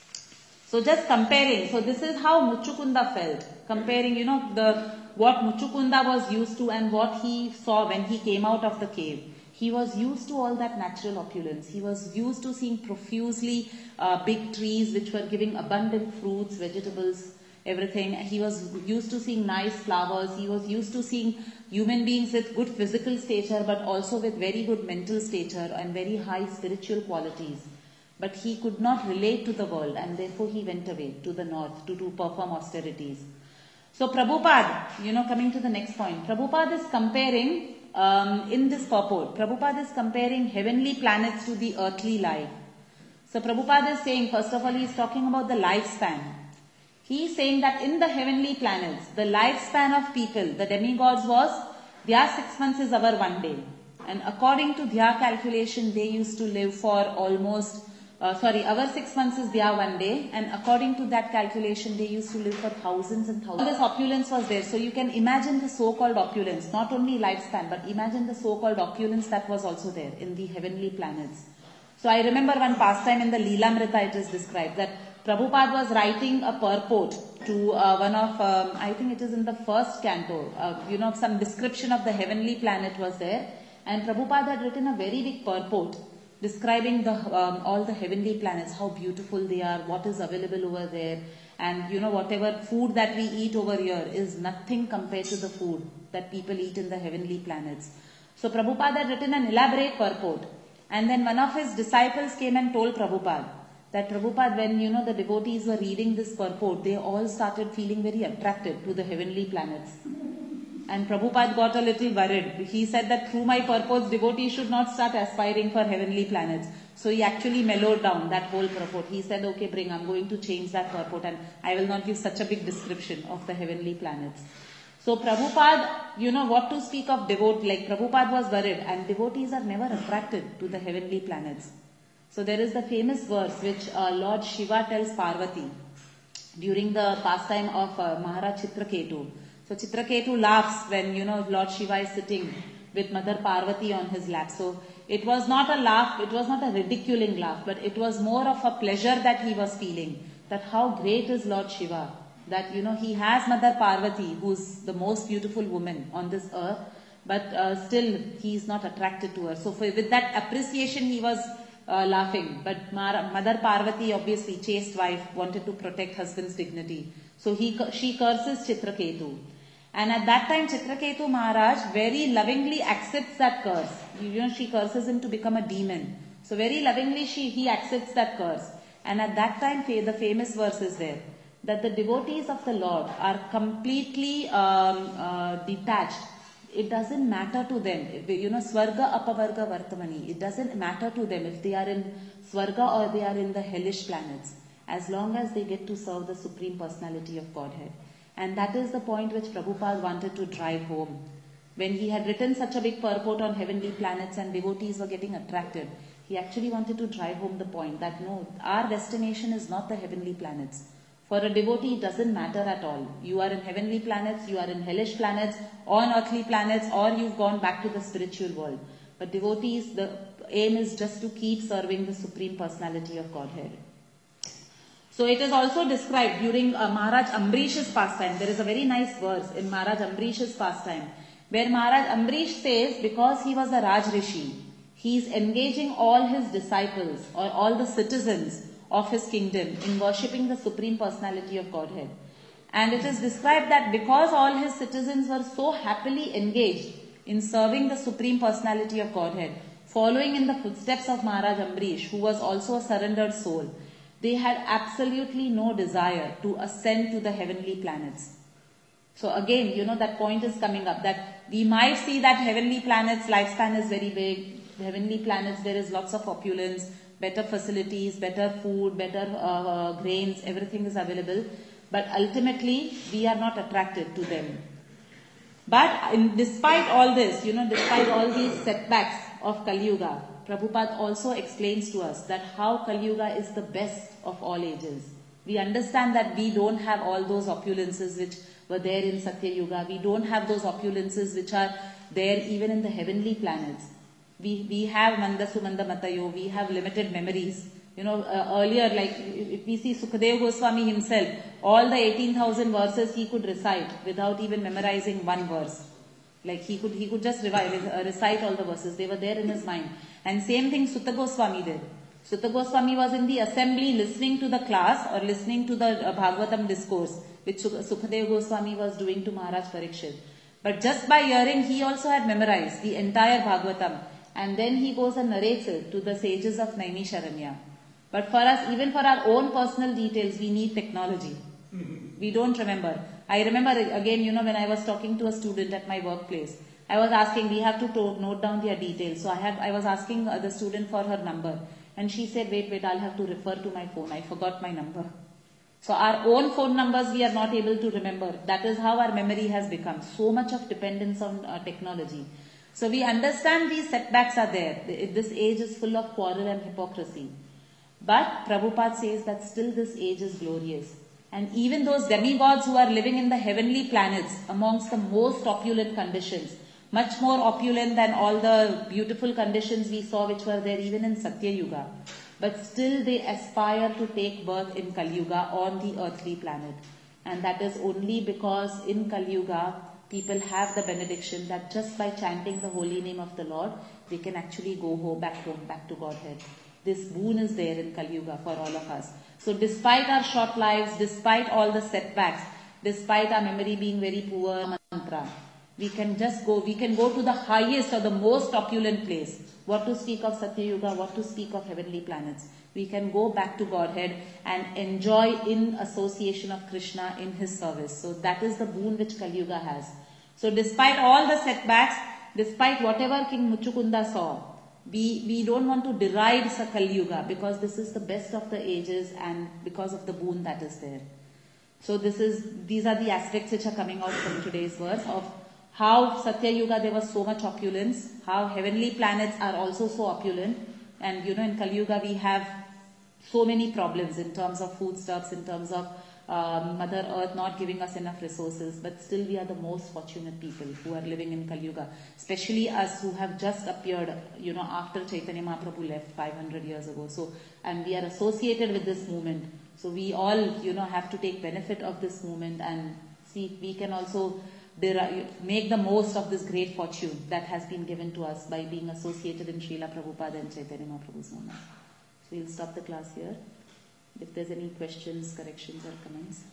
So just comparing, so this is how Muchukunda felt. Comparing, you know, the what Muchukunda was used to and what he saw when he came out of the cave. He was used to all that natural opulence. He was used to seeing profusely uh, big trees which were giving abundant fruits, vegetables, everything. He was used to seeing nice flowers. He was used to seeing human beings with good physical stature, but also with very good mental stature and very high spiritual qualities. But he could not relate to the world, and therefore he went away to the north to, to perform austerities. So Prabhupada, you know, coming to the next point, Prabhupada is comparing Um, in this purport, Prabhupada is comparing heavenly planets to the earthly life. So Prabhupada is saying, first of all, he is talking about the lifespan. He is saying that in the heavenly planets, the lifespan of people, the demigods was, their six months is our one day. And according to their calculation, they used to live for almost, uh, sorry, our six months is their one day. And according to that calculation, they used to live for thousands and thousands. All this opulence was there. So you can imagine the so-called opulence, not only lifespan, but imagine the so-called opulence that was also there in the heavenly planets. So I remember one pastime in the Leelamrita, it is described that Prabhupada was writing a purport to uh, one of, um, I think it is in the first canto, uh, you know, some description of the heavenly planet was there. And Prabhupada had written a very big purport describing the um, all the heavenly planets, how beautiful they are, what is available over there. And you know, whatever food that we eat over here is nothing compared to the food that people eat in the heavenly planets. So Prabhupada had written an elaborate purport. And then one of his disciples came and told Prabhupada that Prabhupada, when you know the devotees were reading this purport, they all started feeling very attracted to the heavenly planets. And Prabhupada got a little worried. He said that through my purports, devotees should not start aspiring for heavenly planets. So he actually mellowed down that whole purport. He said, okay, bring, I'm going to change that purport and I will not give such a big description of the heavenly planets. So Prabhupada, you know, what to speak of devotee, like Prabhupada was worried, and devotees are never attracted to the heavenly planets. So there is the famous verse which uh, Lord Shiva tells Parvati during the pastime of uh, Maharaj Chitraketu. So Chitraketu laughs when, you know, Lord Shiva is sitting with Mother Parvati on his lap. So it was not a laugh, it was not a ridiculing laugh, but it was more of a pleasure that he was feeling. That how great is Lord Shiva. That, you know, he has Mother Parvati, who's the most beautiful woman on this earth, but uh, still he is not attracted to her. So for, with that appreciation he was uh, laughing. But Mar Mother Parvati, obviously chaste wife, wanted to protect husband's dignity. So he, she curses Chitraketu. And at that time Chitraketu Maharaj very lovingly accepts that curse. You know, she curses him to become a demon. So very lovingly she, he accepts that curse. And at that time the famous verse is there, that the devotees of the Lord are completely um, uh, detached. It doesn't matter to them. You know, Swarga Apavarga Vartamani. It doesn't matter to them if they are in Swarga or they are in the hellish planets, as long as they get to serve the Supreme Personality of Godhead. And that is the point which Prabhupada wanted to drive home. When he had written such a big purport on heavenly planets and devotees were getting attracted, he actually wanted to drive home the point that no, our destination is not the heavenly planets. For a devotee, it doesn't matter at all. You are in heavenly planets, you are in hellish planets, on earthly planets, or you've gone back to the spiritual world. But devotees, the aim is just to keep serving the Supreme Personality of Godhead. So it is also described during uh, Maharaj Ambrish's pastime. There is a very nice verse in Maharaj Ambrish's pastime, where Maharaj Ambrish says, because he was a Raj Rishi, he is engaging all his disciples or all the citizens of his kingdom in worshipping the Supreme Personality of Godhead. And it is described that because all his citizens were so happily engaged in serving the Supreme Personality of Godhead, following in the footsteps of Maharaj Ambrish, who was also a surrendered soul, they had absolutely no desire to ascend to the heavenly planets. So again, you know, that point is coming up, that we might see that heavenly planets, lifespan is very big. Heavenly planets, there is lots of opulence, better facilities, better food, better uh, uh, grains, everything is available. But ultimately, we are not attracted to them. But in, despite all this, you know, despite all these setbacks of Kali Yuga, Prabhupada also explains to us that how Kali Yuga is the best of all ages. We understand that we don't have all those opulences which were there in Satya Yuga. We don't have those opulences which are there even in the heavenly planets. We, we have Manda Sumanda Matayo, we have limited memories. You know, uh, earlier, like, if we see Sukadeva Goswami himself, all the eighteen thousand verses he could recite without even memorizing one verse. Like, he could, he could just revive, uh, recite all the verses. They were there in his mind. And same thing Sutta Goswami did. Sutta Goswami was in the assembly listening to the class or listening to the uh, Bhagavatam discourse, which Sukadeva Goswami was doing to Maharaj Parikshit. But just by hearing, he also had memorized the entire Bhagavatam. And then he goes and narrates it to the sages of Naimisharanya. But for us, even for our own personal details, we need technology. Mm-hmm. We don't remember. I remember again, you know, when I was talking to a student at my workplace, I was asking, we have to to- note down their details. So I had, I was asking uh, the student for her number. And she said, wait, wait, I'll have to refer to my phone. I forgot my number. So our own phone numbers, we are not able to remember. That is how our memory has become. So much of dependence on uh, technology. So we understand these setbacks are there. This age is full of quarrel and hypocrisy. But Prabhupada says that still this age is glorious. And even those demigods who are living in the heavenly planets amongst the most opulent conditions, much more opulent than all the beautiful conditions we saw which were there even in Satya Yuga. But still they aspire to take birth in Kali Yuga on the earthly planet. And that is only because in Kali Yuga, people have the benediction that just by chanting the holy name of the Lord, they can actually go home, back home, back to Godhead. This boon is there in Kali Yuga for all of us. So despite our short lives, despite all the setbacks, despite our memory being very poor, mantra, we can just go, we can go to the highest or the most opulent place. What to speak of Satya Yuga, what to speak of heavenly planets. We can go back to Godhead and enjoy in association of Krishna in his service. So that is the boon which Kali Yuga has. So despite all the setbacks, despite whatever King Muchukunda saw, we, we don't want to deride Kali Yuga because this is the best of the ages and because of the boon that is there. So this is, these are the aspects which are coming out from today's verse of how Satya Yuga there was so much opulence, how heavenly planets are also so opulent, and you know in Kali Yuga we have so many problems in terms of foodstuffs, in terms of um, Mother Earth not giving us enough resources, but still we are the most fortunate people who are living in Kali Yuga, especially us who have just appeared, you know, after Chaitanya Mahaprabhu left five hundred years ago. So, and we are associated with this movement. So we all, you know, have to take benefit of this movement and see if we can also derive, make the most of this great fortune that has been given to us by being associated in Srila Prabhupada and Chaitanya Mahaprabhu's movement. So we'll stop the class here. If there's any questions, corrections or comments.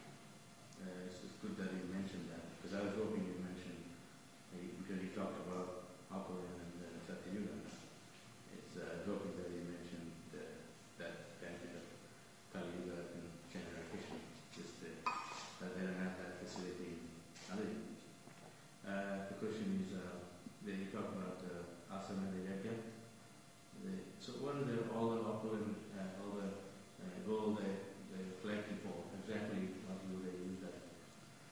Uh, it's just good that you mentioned that, because I was hoping you mentioned, because you talked about Apollon and uh, Satya Yuga. It's uh, hoping that you mentioned the, that benefit of Kali Yuga and Chandra Krishna, just uh, that they don't have that facility in other units. Uh, the question is, uh, they talk about the uh, asana and the yajna. The, so what are the, all the opulent, uh, all the uh, gold they, they're collecting for? Exactly what do they use that?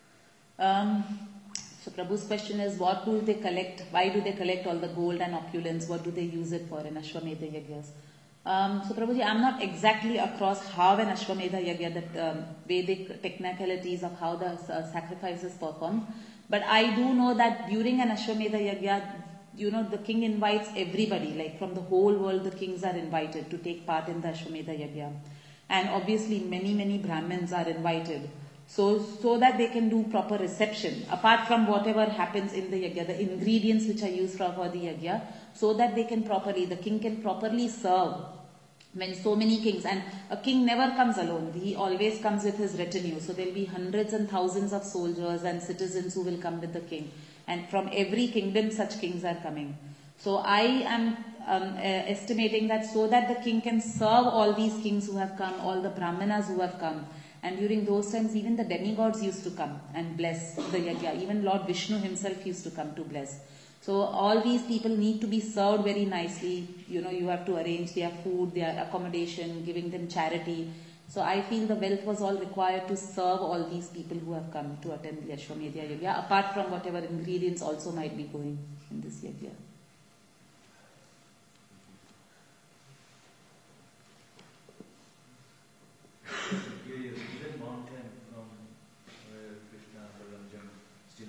Um, so Prabhu's question is, what do they collect? Why do they collect all the gold and opulence? What do they use it for in Ashwamedha Yagyas? Um, so Prabhuji, I'm not exactly across how an Ashwamedha Yagya, that um, Vedic technicalities of how the uh, sacrifice is performed. But I do know that during an Ashwamedha Yagya, you know, the king invites everybody, like from the whole world, the kings are invited to take part in the Ashwamedha Yagya. And obviously many, many Brahmins are invited. So, so that they can do proper reception, apart from whatever happens in the Yagya, the ingredients which are used for, for the Yagya, so that they can properly, the king can properly serve when so many kings, and a king never comes alone, he always comes with his retinue. So there will be hundreds and thousands of soldiers and citizens who will come with the king. And from every kingdom such kings are coming. So I am um, uh, estimating that so that the king can serve all these kings who have come, all the brahmanas who have come. And during those times, even the demigods used to come and bless the yagya. Even Lord Vishnu himself used to come to bless. So all these people need to be served very nicely. You know, you have to arrange their food, their accommodation, giving them charity. So I feel the wealth was all required to serve all these people who have come to attend the Ashwamedha Yagya, apart from whatever ingredients also might be going in this Yagya. Is that mountain from where Krishna Balanjam still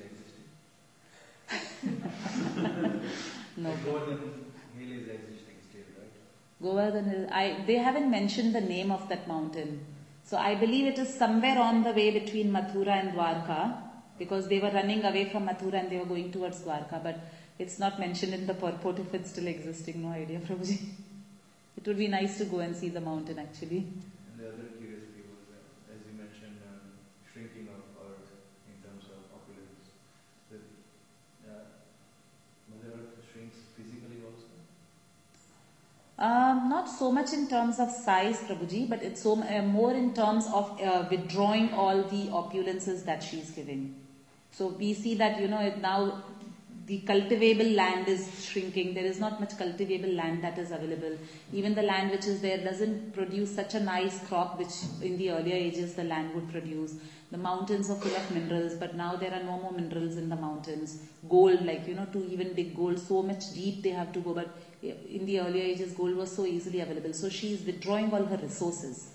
existing? No. The Govardhan Hill is existing still, right? Govardhan Hill, I, they haven't mentioned the name of that mountain. So I believe it is somewhere on the way between Mathura and Dwarka, because they were running away from Mathura and they were going towards Dwarka, but it's not mentioned in the purport if it's still existing. No idea, Prabhuji. It would be nice to go and see the mountain actually. And the other curious people, as you mentioned, um, shrinking of earth in terms of opulence. The, uh, Mother Earth shrinks physically also? Um, not so much in terms of size, Prabhuji, but it's so uh, more in terms of uh, withdrawing all the opulences that she's giving. So we see that, you know, it now the cultivable land is shrinking. There is not much cultivable land that is available. Even the land which is there doesn't produce such a nice crop which in the earlier ages the land would produce. The mountains are full of minerals, but now there are no more minerals in the mountains. Gold, like, you know, to even dig gold, so much deep they have to go, but in the earlier ages gold was so easily available. So she is withdrawing all her resources.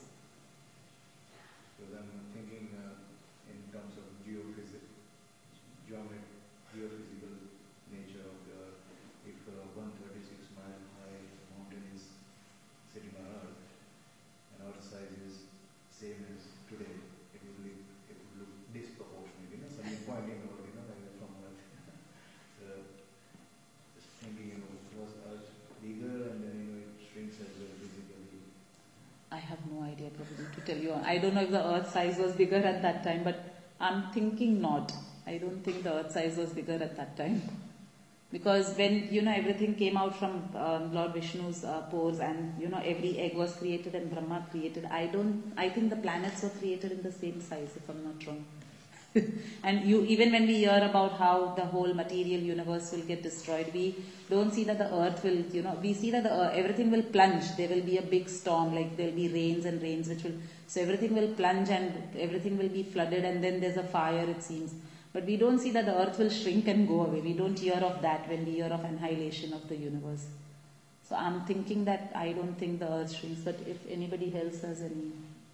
Because I'm thinking uh, in terms of geophysics, geomet- geophysical nature of the earth. If uh, one hundred thirty-six mile high mountain is sitting on earth, and earth size is same as today, it would look, it would look disproportionate, you know, something pointing out, you know, like that from earth. So, just thinking, you know, was earth bigger and then, you know, it shrinks as well physically. I have no idea, Prabhuji, to tell you. I don't know if the earth size was bigger at that time, but I'm thinking not. I don't think the earth size was bigger at that time. Because when, you know, everything came out from um, Lord Vishnu's uh, pores and, you know, every egg was created and Brahma created, I don't, I think the planets were created in the same size, if I'm not wrong. And you, even when we hear about how the whole material universe will get destroyed, we don't see that the earth will, you know, we see that the earth, everything will plunge. There will be a big storm, like there will be rains and rains which will, so everything will plunge and everything will be flooded and then there's a fire, it seems. But we don't see that the earth will shrink and go away. We don't hear of that when we hear of annihilation of the universe. So I'm thinking that I don't think the earth shrinks, but if anybody else has any...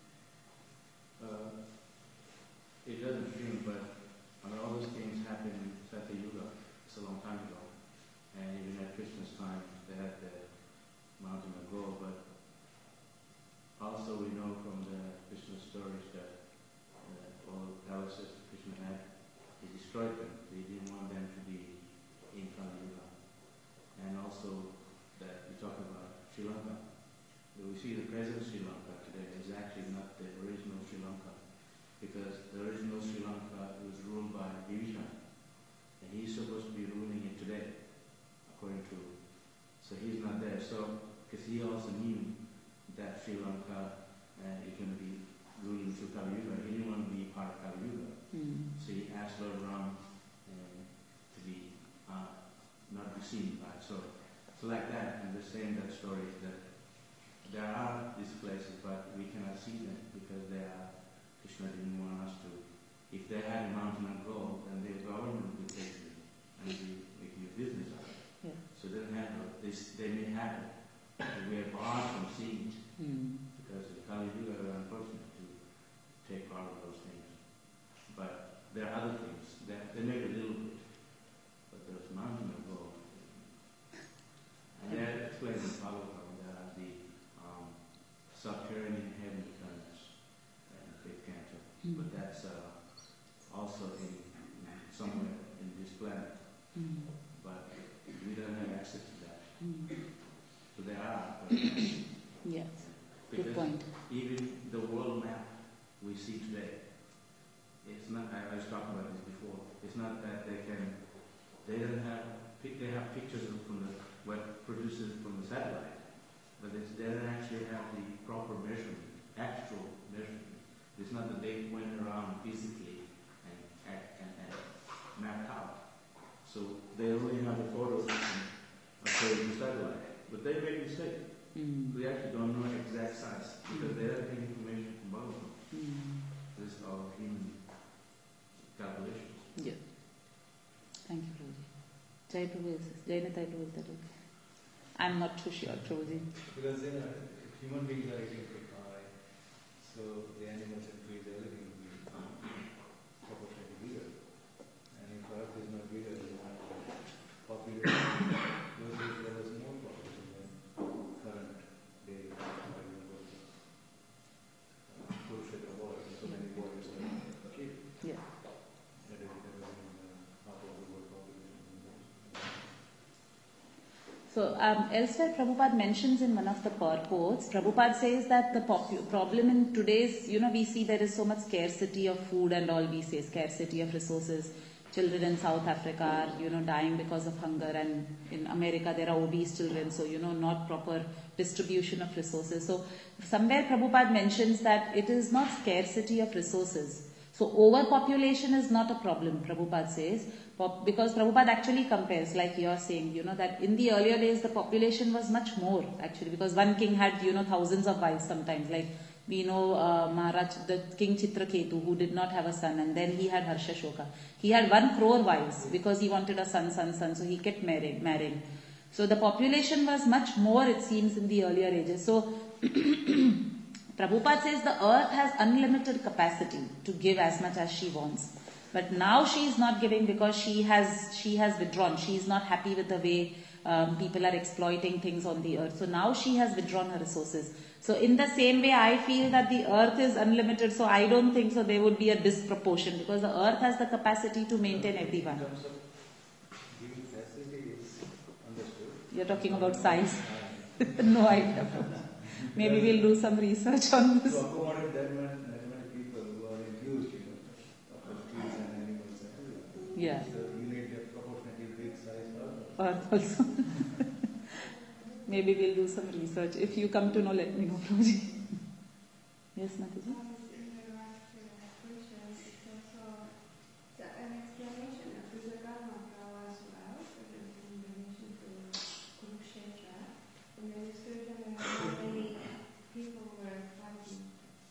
Uh, it doesn't shrink, but I mean, all those things happened in Satya Yuga. It's a long time ago. And even at Krishna's time, they had the mountain of gold. But also we know from the Krishna stories that uh, all the palaces Krishna had, he destroyed them. He didn't want them to be in Kali Yuga. And also that we talk about Sri Lanka. We see the present Sri Lanka today is actually not the original Sri Lanka. Because the original Sri Lanka was ruled by Vibhishana. And he's supposed to be ruling it today, according to... So he's not there. So, because he also knew that Sri Lanka uh, is going to be ruling through Kali Yuga. He didn't want to be part of Kali Yuga. Mm. So he asked Lord Ram uh, to be, uh, not be seen by. So, so like that, I'm just saying that story that there are these places, but we cannot see them because they are... Krishna didn't want us to. If they had a mountain of gold, see it. Mm. Because the Kali Yuga are unfortunate to take part of those things. But there are other things. They, they make a little bit. But there's mountain of gold. And that explains in Prabhupada that the um, subterranean heaven planets and fifth canto. Mm. But that's uh, also in, somewhere in this planet. Mm. But we don't have access to that. Mm. So there are. But Yes. because Good point. even the world map we see today, it's not, I, I was talking about this before, it's not that they can, they don't have, pic- they have pictures from the, what produces from the satellite, but it's, they don't actually have the proper measurement, actual measurement. It's not that they went around physically and, and, and, and mapped out. So they only have the photos of the satellite, but they make mistakes. Mm. We actually don't know exact size because they don't take information from both of them. Mm. This is all human calculations. Yeah. Thank you, Prabhuji. Jai Prabhu, Jainatai Prabhu, is that okay? I'm not too sure, Prabhuji. Because you know, human beings are eating pretty high, so the animals and trees, everything will be proportionally bigger. And if Earth is not bigger, then population will be there is more population than current day. For example, Kurukshetra war, so many warriors are killed. Yeah. That is because of the half of the world population. So um, elsewhere, Prabhupada mentions in one of the purports, Prabhupada says that the popu- problem in today's, you know, we see there is so much scarcity of food and all, we say scarcity of resources. Children in South Africa are, you know, dying because of hunger, and in America there are obese children, so, you know, not proper distribution of resources. So somewhere Prabhupada mentions that it is not scarcity of resources. So overpopulation is not a problem, Prabhupada says, because Prabhupada actually compares, like you are saying, you know, that in the earlier days the population was much more actually, because one king had, you know, thousands of wives sometimes, like we know uh, Maharaj, the King Chitraketu, who did not have a son, and then he had Harsha Shoka. He had one crore wives because he wanted a son, son, son, so he kept marrying. marrying. So the population was much more, it seems, in the earlier ages. So Prabhupada says the earth has unlimited capacity to give as much as she wants. But now she is not giving because she has she has withdrawn. She is not happy with the way um, people are exploiting things on the earth. So now she has withdrawn her resources. So in the same way, I feel that the earth is unlimited. So I don't think so there would be a disproportion, because the earth has the capacity to maintain everyone. In terms of giving facility is understood. You're talking about size. No idea. Maybe we'll do some research on this. To accommodate that many, that many people who are infused, you know, of trees and animals and everything. Yeah. So you need a proportionately big size earth. Earth also. Maybe we'll do some research. If you come to know, let me know, Prabhuji. Yes, Mataji? In regards to the questions, it's also the, an explanation of the Karma Prava as well, in relation to Kurukshetra. In the description of how many people were fighting.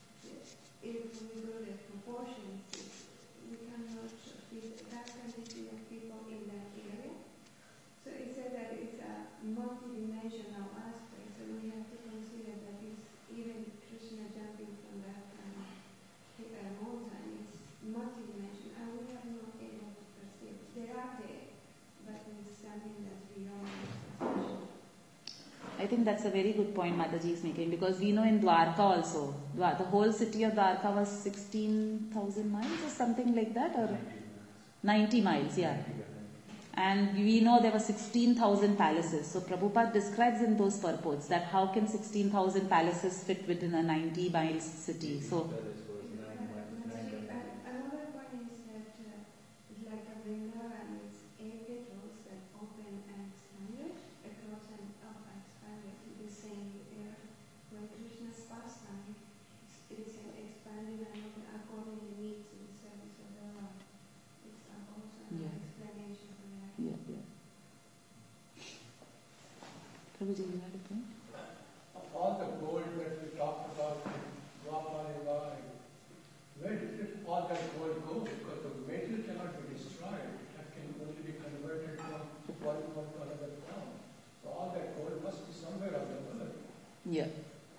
If we go to proportions, we cannot fit that quantity of people in that area. So it said that it's a multi-dimensional aspect, so we have to consider that it's even Krishna jumping from that kind of uh, mountain is multi-dimensional, and we are not able to perceive. They are there, but it's something that's beyond our perception. I think that's a very good point Mataji is making, because we know in Dwarka also, Dwar- the whole city of Dwarka was sixteen thousand miles or something like that, or ninety miles, yeah. And we know there were sixteen thousand palaces. So Prabhupada describes in those purports that how can sixteen thousand palaces fit within a ninety miles city. So Another point is that uh, it's like a Vrindavan, it's eight petals that open and expanded across and up and expanded in the same air. When Krishna's pastime, it is an expanding and open according to the needs and service of the Lord. It's also an Yeah. explanation for that. yeah, yeah. Prabhuji, you had a point? All the gold that we talked about in Dwapara Yuga, where did all that gold go? Because the metal cannot be destroyed. That can only be converted from one form to another form. So all that gold must be somewhere on the earth. Yeah.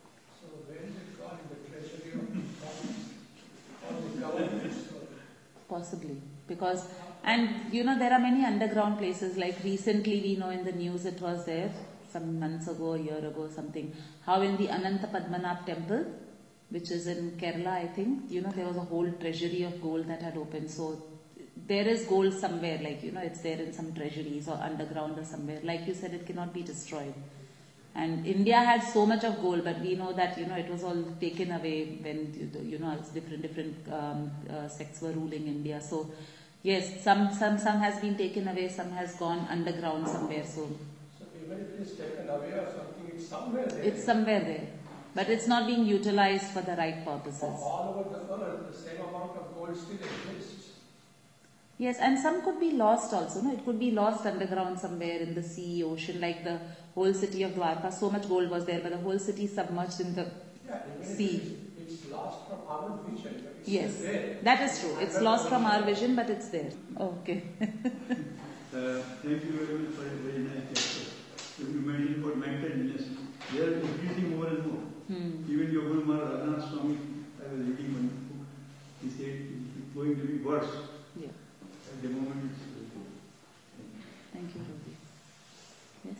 So where is it gone in the treasury of all the governments? Possibly. Because, and you know, there are many underground places, like recently we know in the news it was there, some months ago, a year ago, something, how in the Ananta Padmanabh temple, which is in Kerala, I think, you know, there was a whole treasury of gold that had opened. So there is gold somewhere, like, you know, it's there in some treasuries or underground or somewhere. Like you said, it cannot be destroyed. And India had so much of gold, but we know that, you know, it was all taken away when, you know, different, different um, uh, sects were ruling India. So, yes, some, some, some has been taken away, some has gone underground somewhere. So, So even if it is taken away or something, it's somewhere there. it's somewhere there. But it's not being utilized for the right purposes. All over the world, the same amount of gold still exists. Yes, and some could be lost also. No, it could be lost underground somewhere in the sea, ocean, like the whole city of Dwarka. So much gold was there, but the whole city submerged in the Yeah, even sea. if it's, it's lost from our vision, but it's Yes, still there. that is true. It's lost from our vision, but it's there. Okay. Uh, thank you very much for a very nice lecture. You mentioned about mental illness. They are increasing more and more. Hmm. Even your Guru Maharaj Raghunath Swami, I was reading one book, he said it's going to be worse. Yeah. At the moment it's uh, Thank you, Ruby. Yes.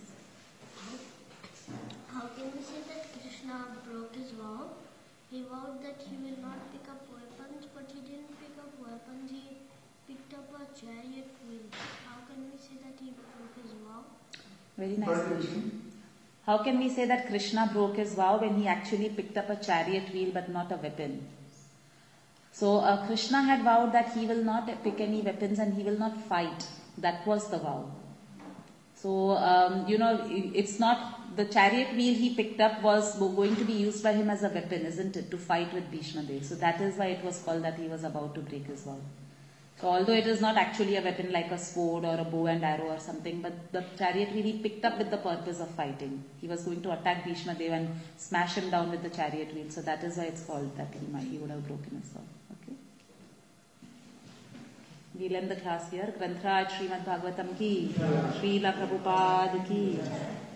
How can we say that Krishna broke his vow? He vowed that he will not pick up weapons, but he didn't pick up weapons. He picked up a chariot wheel. How can we say that he broke his vow? Very nice question. How can we say that Krishna broke his vow when he actually picked up a chariot wheel but not a weapon? So uh, Krishna had vowed that he will not pick any weapons and he will not fight. That was the vow. So, um, you know, it's not, the chariot wheel he picked up was going to be used by him as a weapon, isn't it, to fight with Bhishma Dev. So that is why it was called that he was about to break his vow. So although it is not actually a weapon like a sword or a bow and arrow or something, but the chariot wheel he picked up with the purpose of fighting. He was going to attack Bhishma Dev and smash him down with the chariot wheel. So that is why it's called that he might, he would have broken his vow. Okay. We'll end the class here. Granth Raj Srimad Bhagavatam ki, Srila Prabhupada ki.